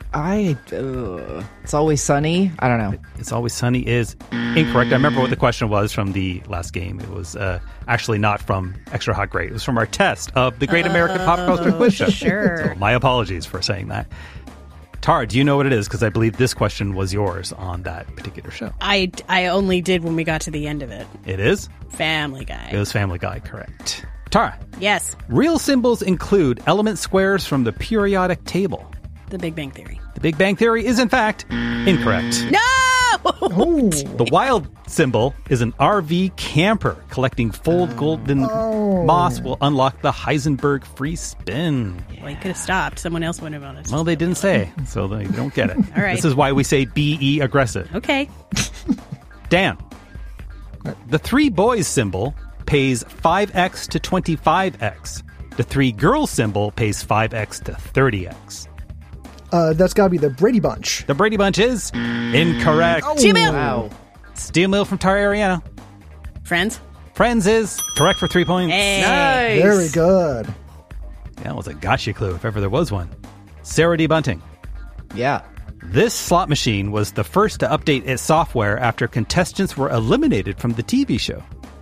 It's Always Sunny? I don't know. It's Always Sunny is incorrect. I remember what the question was from the last game. It was actually not from Extra Hot Grey. It was from our test of the Great American Pop Culture Quiz Show. Sure. So my apologies for saying that. Tara, do you know what it is? Because I believe this question was yours on that particular show. I only did when we got to the end of it. It is? Family Guy. It was Family Guy, correct. Tara. Yes. Real symbols include element squares from the periodic table. The Big Bang Theory. The Big Bang Theory is, in fact, incorrect. No! The wild symbol is an RV camper. Collecting fold golden moss will unlock the Heisenberg free spin. Well, you could have stopped. Someone else would have on it. Well, they didn't say, so they don't get it. All right. This is why we say BE aggressive. Okay. Dan. The 3 boys symbol pays 5x to 25x. The 3 girls symbol pays 5x to 30x. That's got to be the Brady Bunch. The Brady Bunch is incorrect. Steel Mill. Wow. Steel Mill from Tara Ariano. Friends. Friends is correct for 3 points. Hey. Nice. Very good. That was a gotcha clue, if ever there was one. Sarah D. Bunting. Yeah. This slot machine was the first to update its software after contestants were eliminated from the TV show.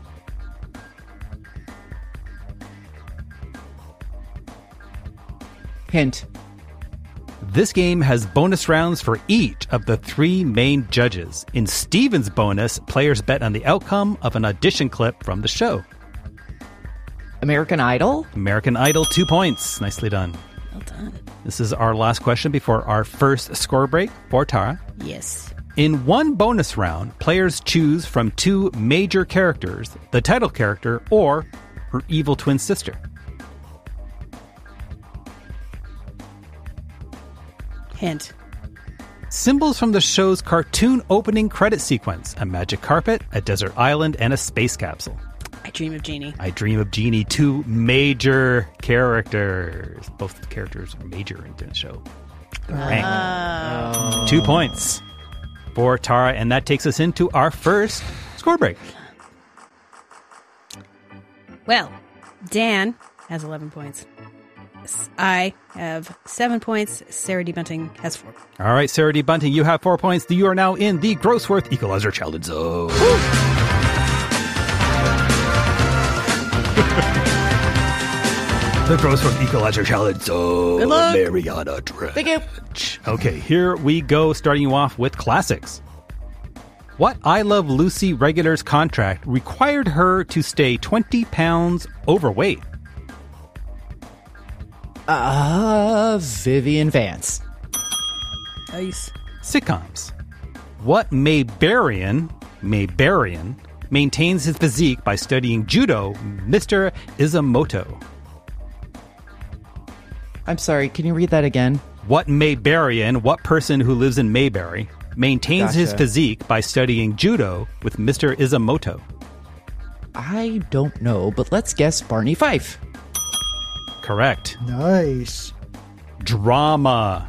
Hint. This game has bonus rounds for each of the 3 main judges. In Steven's bonus, players bet on the outcome of an audition clip from the show. American Idol? American Idol, 2 points. Nicely done. Well done. This is our last question before our first score break for Tara. Yes. In one bonus round, players choose from 2 major characters, the title character or her evil twin sister. Hint. Symbols from the show's cartoon opening credit sequence: a magic carpet, a desert island, and a space capsule. I Dream of Jeannie. I Dream of Jeannie, two major characters. Both the characters are major in the show. Oh. 2 points for Tara, and that takes us into our first score break. Well, Dan has 11 points. I have 7 points. Sarah D. Bunting has 4. All right, Sarah D. Bunting, you have 4 points. You are now in the Grossworth Equalizer Challenge Zone. The Grossworth Equalizer Challenge Zone. Good luck. Mariana Trench. Thank you. Okay, here we go, starting you off with classics. What I Love Lucy regular's contract required her to stay 20 pounds overweight? Vivian Vance. Nice. Sitcoms. What Maybarian maintains his physique by studying judo? Mr. Izumoto. I'm sorry, can you read that again? What Maybarian, what person who lives in Mayberry, maintains his physique by studying judo with Mr. Izumoto? I don't know, but let's guess Barney Fife. Correct. Nice. Drama.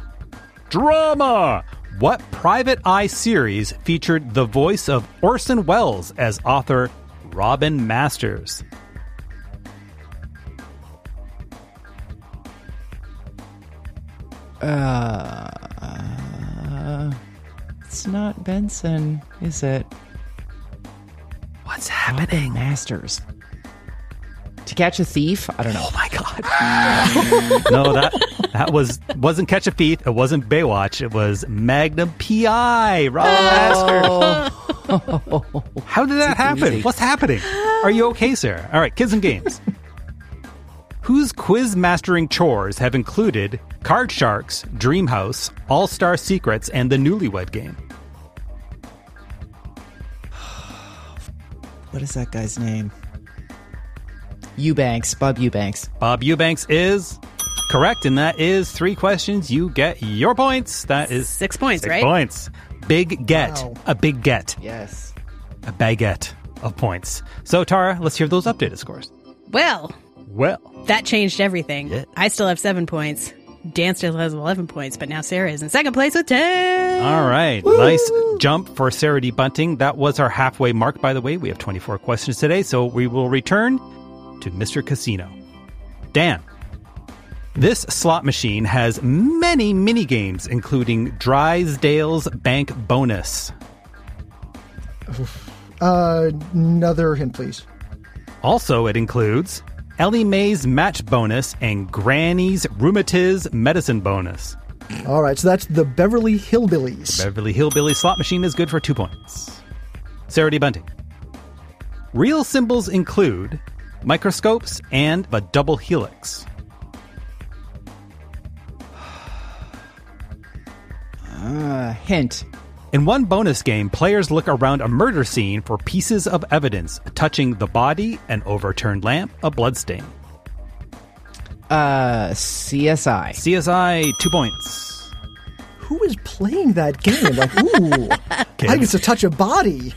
What Private Eye series featured the voice of Orson Welles as author Robin Masters? It's not Benson, is it? What's happening? Robin Masters. To Catch a Thief? I don't know. Oh my god. No, that wasn't Catch a Thief. It wasn't Baywatch. It was Magnum P.I. Robin Masters. How did that happen? Easy. What's happening? Are you okay, Sarah? All right, kids and games. Whose quiz mastering chores have included Card Sharks, Dreamhouse, All-Star Secrets, and the Newlywed Game? What is that guy's name? Eubanks. Bob Eubanks. Bob Eubanks is correct, and that is 3 questions. You get your points. That is 6 points, 6 right? points. Big get. Wow. A big get. Yes. A baguette of points. So, Tara, let's hear those updated scores. Well, that changed everything. Yeah. I still have 7 points. Dan still has 11 points, but now Sarah is in second place with 10. All right. Woo! Nice jump for Sarah D. Bunting. That was our halfway mark, by the way. We have 24 questions today, so we will return to Mr. Casino. Dan, this slot machine has many mini games, including Drysdale's Bank Bonus. Another hint, please. Also, it includes Ellie Mae's Match Bonus and Granny's Rheumatiz Medicine Bonus. All right, so that's the Beverly Hillbillies. Beverly Hillbillies slot machine is good for 2 points. Sarah D. Bunting. Real symbols include microscopes and the double helix. Hint. In one bonus game, players look around a murder scene for pieces of evidence, touching the body, an overturned lamp, a bloodstain. CSI. CSI, 2 points. Who is playing that game? Like, ooh, I get to touch a body.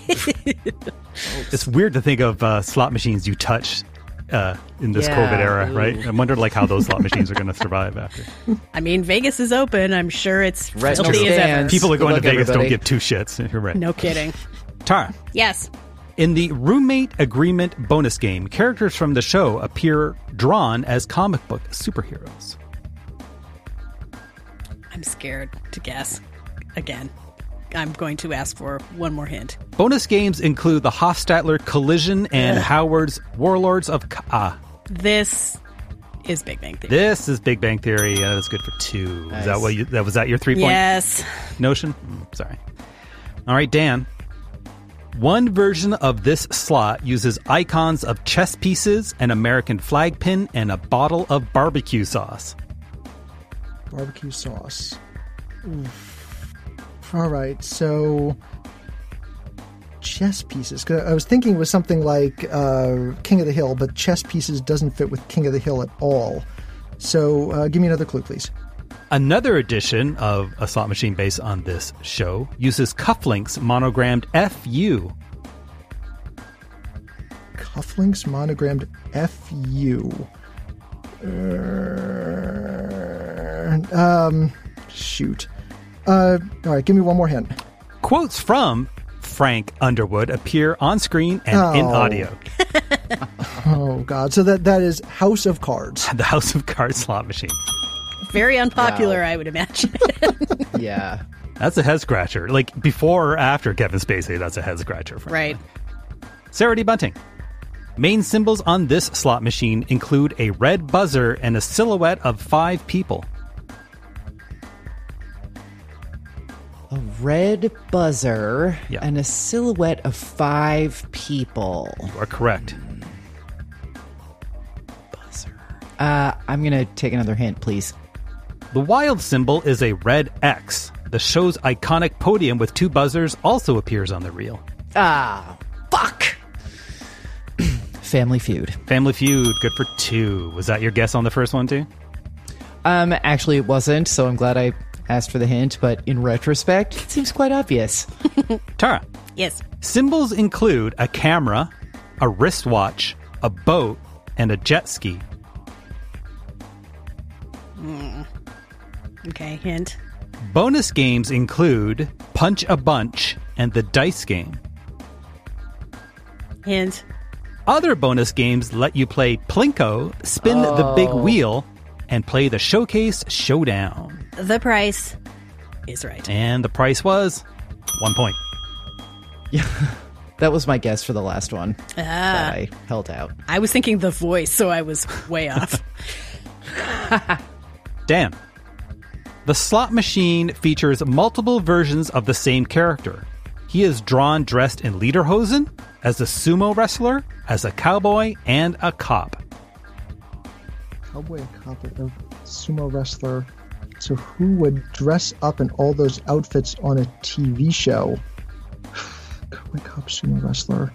It's weird to think of slot machines you touch in this COVID era, right? I wonder how those slot machines are going to survive after. I mean, Vegas is open. I'm sure it's Retro filthy as ever. stands. People are going to Good luck, Vegas everybody. don't give 2 shits. You're right. No kidding. Tara. Yes. In the Roommate Agreement bonus game, characters from the show appear drawn as comic book superheroes. I'm scared to guess. Again, I'm going to ask for one more hint. Bonus games include the Hofstadter Collision and Howard's Warlords of Ka. This is Big Bang Theory. This is Big Bang Theory. That's good for 2. Nice. Is that what was that your 3-point Yes. notion? Sorry. All right, Dan. One version of this slot uses icons of chess pieces, an American flag pin, and a bottle of barbecue sauce. Barbecue sauce. Oof. All right, so chess pieces. 'Cause I was thinking it was something like King of the Hill, but chess pieces doesn't fit with King of the Hill at all. So give me another clue, please. Another edition of a slot machine based on this show uses cufflinks monogrammed FU. Cufflinks monogrammed FU. Shoot. All right, give me one more hint. Quotes from Frank Underwood appear on screen and in audio. Oh, God. So that is House of Cards. The House of Cards slot machine. Very unpopular, I would imagine. Yeah. That's a head scratcher. Like, before or after Kevin Spacey, that's a head scratcher. Right. Sarah D. Bunting. Main symbols on this slot machine include a red buzzer and a silhouette of 5 people. A red buzzer and a silhouette of 5 people. You are correct. Buzzer. I'm going to take another hint, please. The wild symbol is a red X. The show's iconic podium with 2 buzzers also appears on the reel. Ah, fuck! Family Feud. Family Feud, good for 2. Was that your guess on the first one, too? Actually, it wasn't, so I'm glad I asked for the hint, but in retrospect, it seems quite obvious. Tara. Yes. Symbols include a camera, a wristwatch, a boat, and a jet ski. Okay, hint. Bonus games include Punch a Bunch and the Dice Game. Hint. Other bonus games let you play Plinko, spin the big wheel, and play the Showcase Showdown. The price is right. And the price was 1 point. Yeah, that was my guess for the last one. But I held out. I was thinking The Voice, so I was way off. Dan. The slot machine features multiple versions of the same character. He is drawn dressed in lederhosen, as a sumo wrestler, as a cowboy, and a cop. Cowboy, a cop, a sumo wrestler. So who would dress up in all those outfits on a TV show? Cowboy, cop, sumo wrestler.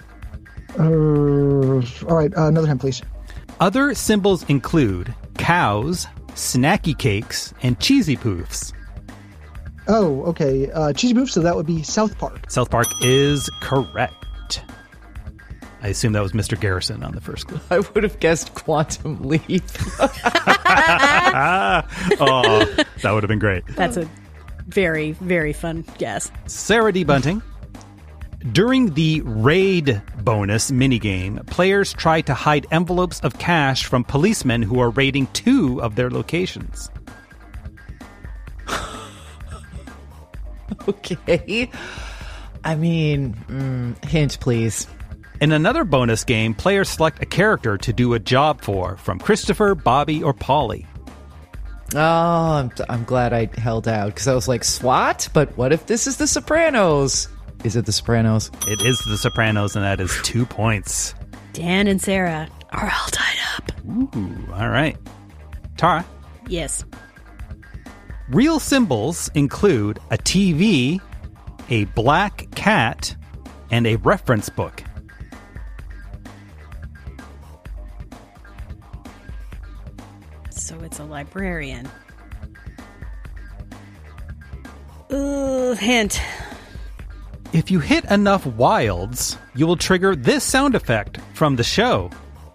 All right, another hint, please. Other symbols include cows, snacky cakes, and cheesy poofs. Oh, okay. Cheesy poofs, so that would be South Park. South Park is correct. I assume that was Mr. Garrison on the first clue. I would have guessed Quantum Leap. Oh, that would have been great. That's a very, very fun guess. Sarah D. Bunting. During the raid bonus minigame, players try to hide envelopes of cash from policemen who are raiding 2 of their locations. Okay. I mean, hint, please. In another bonus game, players select a character to do a job for, from Christopher, Bobby, or Polly. Oh, I'm glad I held out, because I was like, SWAT? But what if this is The Sopranos? Is it The Sopranos? It is The Sopranos, and that is 2 points. Dan and Sarah are all tied up. Ooh, all right. Tara? Yes. Real symbols include a TV, a black cat, and a reference book. So it's a librarian. Hint. If you hit enough wilds, you will trigger this sound effect from the show.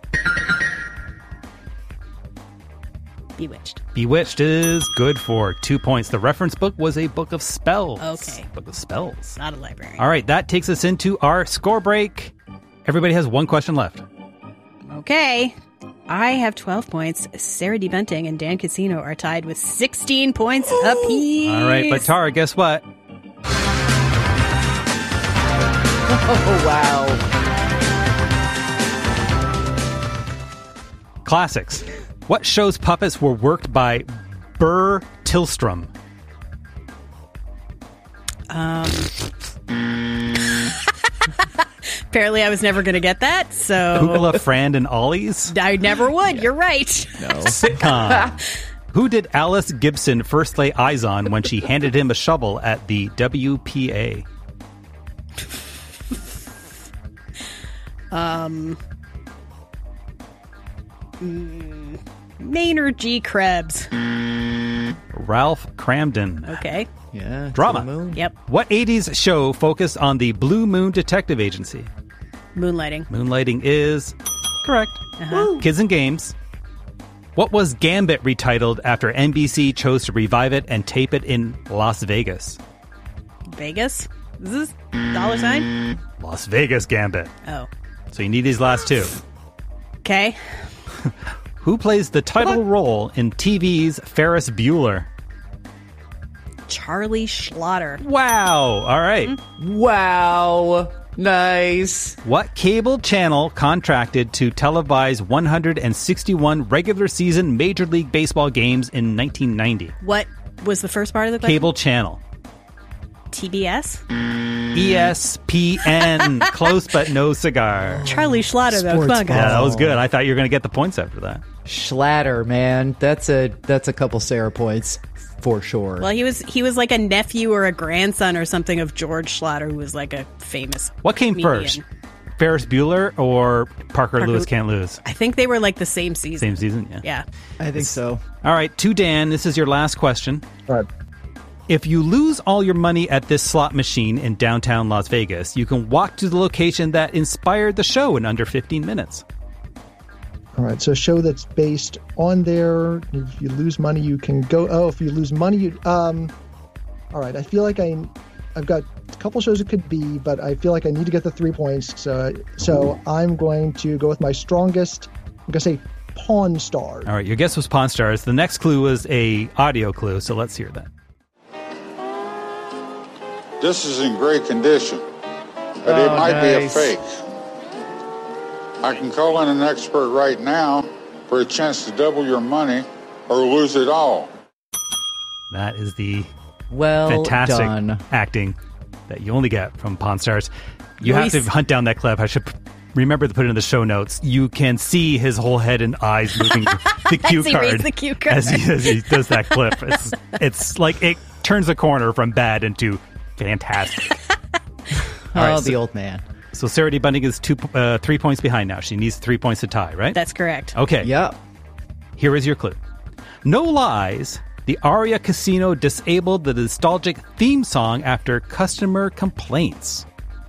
Bewitched. Bewitched is good for 2 points. The reference book was a book of spells. Okay. Book of spells. Not a librarian. All right, that takes us into our score break. Everybody has 1 question left. Okay. I have 12 points. Sarah D. Bunting and Dan Casino are tied with 16 points apiece. All right, but Tara, guess what? Oh, wow. Classics. What show's puppets were worked by Burr Tillstrom? Apparently, I was never going to get that, so... Hoogla, Frand, and Ollie's? I never would. You're right. No. Sitcom. Who did Alice Gibson first lay eyes on when she handed him a shovel at the WPA? Maynard G. Krebs. Ralph Cramden. Okay. Yeah. Drama. Yep. What 80s show focused on the Blue Moon Detective Agency? Moonlighting. Moonlighting is correct. Uh-huh. Kids and Games. What was Gambit retitled after NBC chose to revive it and tape it in Las Vegas? Vegas? Is this $? Las Vegas Gambit. Oh. So you need these last two. Okay. Who plays the title role in TV's Ferris Bueller? Charlie Schlatter. Wow. All right. Wow. Nice. What cable channel contracted to televise 161 regular season Major League Baseball games in 1990? What was the first part of the question? Cable channel. TBS? ESPN. Close but no cigar. Charlie Schlatter, though. Come on, guys. Yeah, that was good. I thought you were going to get the points after that. Schlatter, man. That's a couple Sarah points. For sure. Well, he was like a nephew or a grandson or something of George Schlatter, who was like a famous What came comedian. first? Ferris Bueller or Parker Lewis Can't Lose? I think they were like the same season. Same season, yeah. Yeah. I think so. All right, to Dan, this is your last question. All right. If you lose all your money at this slot machine in downtown Las Vegas, you can walk to the location that inspired the show in under 15 minutes. All right, so a show that's based on there. If you lose money, you can go. Oh, if you lose money, you. All right, I feel like I've got a couple shows it could be, but I feel like I need to get the 3 points. So I'm going to go with my strongest. I'm going to say Pawn Stars. All right, your guess was Pawn Stars. The next clue was a audio clue, so let's hear that. This is in great condition, but it might be a fake. I can call in an expert right now for a chance to double your money or lose it all. That is the well fantastic done. acting that you only get from Pawn Stars. You have to hunt down that clip. I should remember to put it in the show notes. You can see his whole head and eyes moving the cue As he card. reads the cue card. As he does that clip. It's like it turns a corner from bad into fantastic. All right, the old man. So Sarah D. Bunting is 3 points behind now. She needs 3 points to tie, right? That's correct. Okay. Yep. Here is your clue. No lies. The Aria Casino disabled the nostalgic theme song after customer complaints.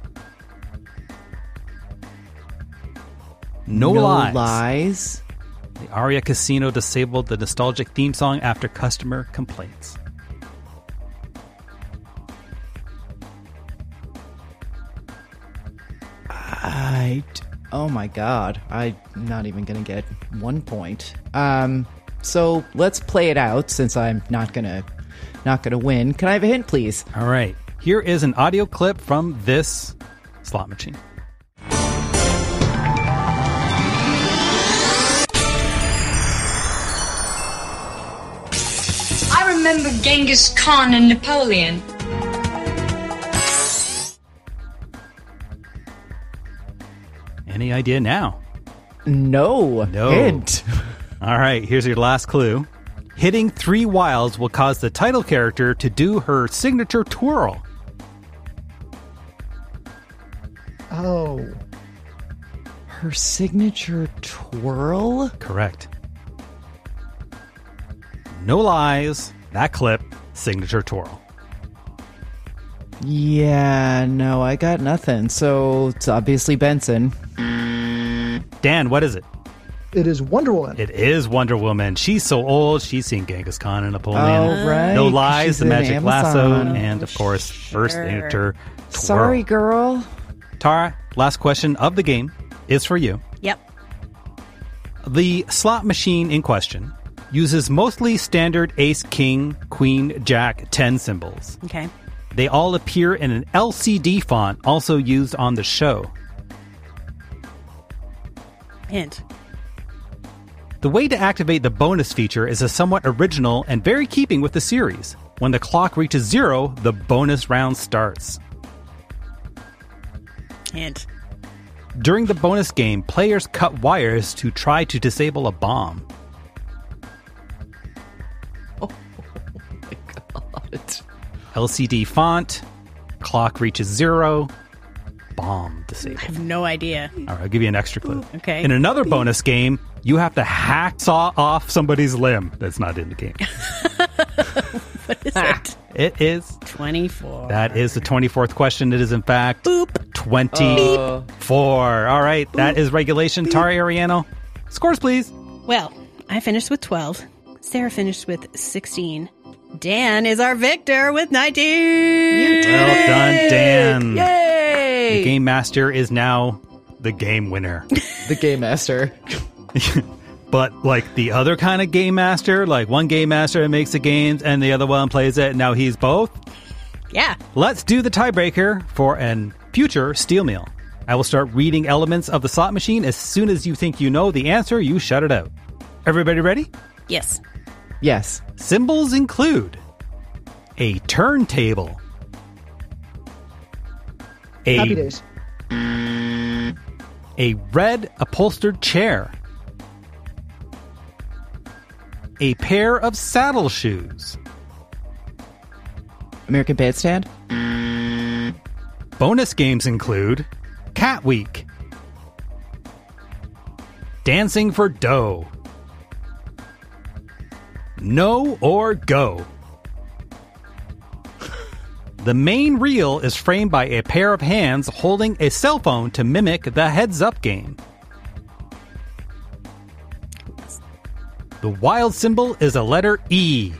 No lies. The Aria Casino disabled the nostalgic theme song after customer complaints. Oh my god. I'm not even going to get 1 point. So let's play it out since I'm not going to win. Can I have a hint, please? All right. Here is an audio clip from this slot machine. I remember Genghis Khan and Napoleon. Any idea now? No. Hint. All right, here's your last clue. Hitting 3 wilds will cause the title character to do her signature twirl. Oh. Her signature twirl? Correct. No lies. That clip, signature twirl. Yeah, no, I got nothing. So it's obviously Benson. Dan, what is it? It is Wonder Woman. It is Wonder Woman. She's so old. She's seen Genghis Khan and Napoleon. Oh, right. No Lies, She's The in Magic Amazon. Lasso, and of course, First Signature Twirl. Sorry, girl. Tara, last question of the game is for you. Yep. The slot machine in question uses mostly standard ace, king, queen, jack, 10 symbols. Okay. They all appear in an LCD font also used on the show. Hint. The way to activate the bonus feature is a somewhat original and very keeping with the series. When the clock reaches 0, the bonus round starts. Hint. During the bonus game, players cut wires to try to disable a bomb. Oh my god. LCD font, clock reaches 0, bomb disabled. I have no idea. All right, I'll give you an extra clue. Okay. In another bonus game, you have to hacksaw off somebody's limb. That's not in the game. What is it? It is 24. That is the 24th question. It is, in fact, 24. All right. Boop. That is regulation. Tara Ariano, scores, please. Well, I finished with 12. Sarah finished with 16. Dan is our victor with 19. You did well done, Dan. Yay! The Game Master is now the game winner. The Game Master. But like the other kind of Game Master, like one Game Master makes the games and the other one plays it, and now he's both? Yeah. Let's do the tiebreaker for an future Steel Meal. I will start reading elements of the slot machine. As soon as you think you know the answer, you shut it out. Everybody ready? Yes. Yes. Symbols include a turntable, Happy days. A red upholstered chair, a pair of saddle shoes, American Bandstand. Bonus games include Cat Week, Dancing for Dough, No or Go. The main reel is framed by a pair of hands holding a cell phone to mimic the heads-up game. The wild symbol is a letter E.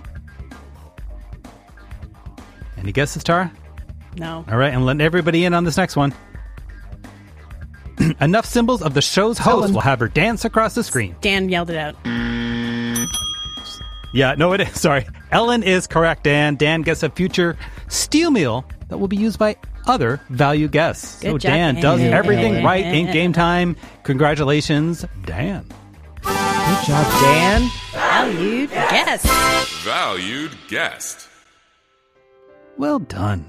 Any guesses, Tara? No. All right, I'm letting everybody in on this next one. Enough symbols of the show's host will have her dance across the screen. Dan yelled it out. Yeah, no, it is. Sorry. Ellen is correct, Dan. Dan gets a future Steel Meal that will be used by other value guests. Good so job, Dan does everything right in game time. Congratulations, Dan. Good job, Dan. Valued guest. Valued guest. Well done.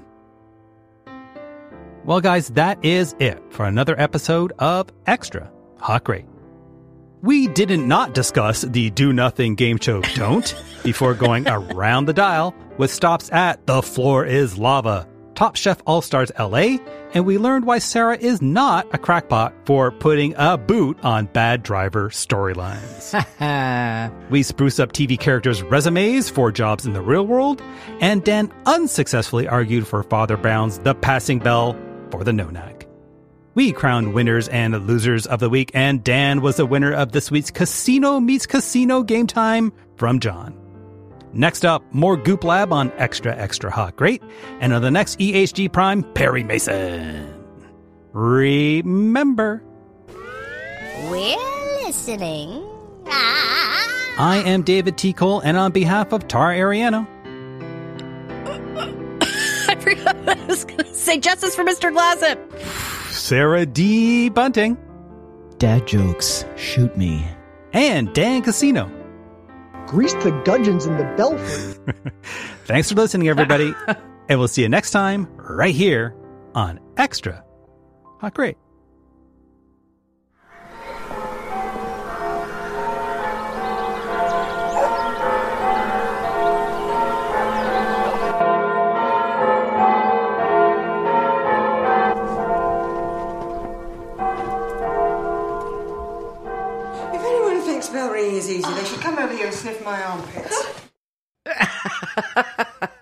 Well, guys, that is it for another episode of Extra Hot Great. We didn't not discuss the Do Nothing game show Don't before going around the dial with stops at The Floor is Lava, Top Chef All-Stars LA, and we learned why Sarah is not a crackpot for putting a boot on bad driver storylines. We spruce up TV characters' resumes for jobs in the real world, and Dan unsuccessfully argued for Father Brown's The Passing Bell for the No-Nag. We crowned winners and losers of the week, and Dan was the winner of this week's Casino Meets Casino Game Time from John. Next up, more Goop Lab on Extra Extra Hot Great, and on the next EHG Prime, Perry Mason. Remember, we're listening. I am David T. Cole, and on behalf of Tara Ariano, I forgot what I was going to say. Justice for Mr. Glossop. Sarah D. Bunting, Dad jokes, shoot me, and Dan Casino. Grease the gudgeons in the belfry. Thanks for listening, everybody. And we'll see you next time right here on Extra Hot Great. Very easy. They should come over here and sniff my armpits.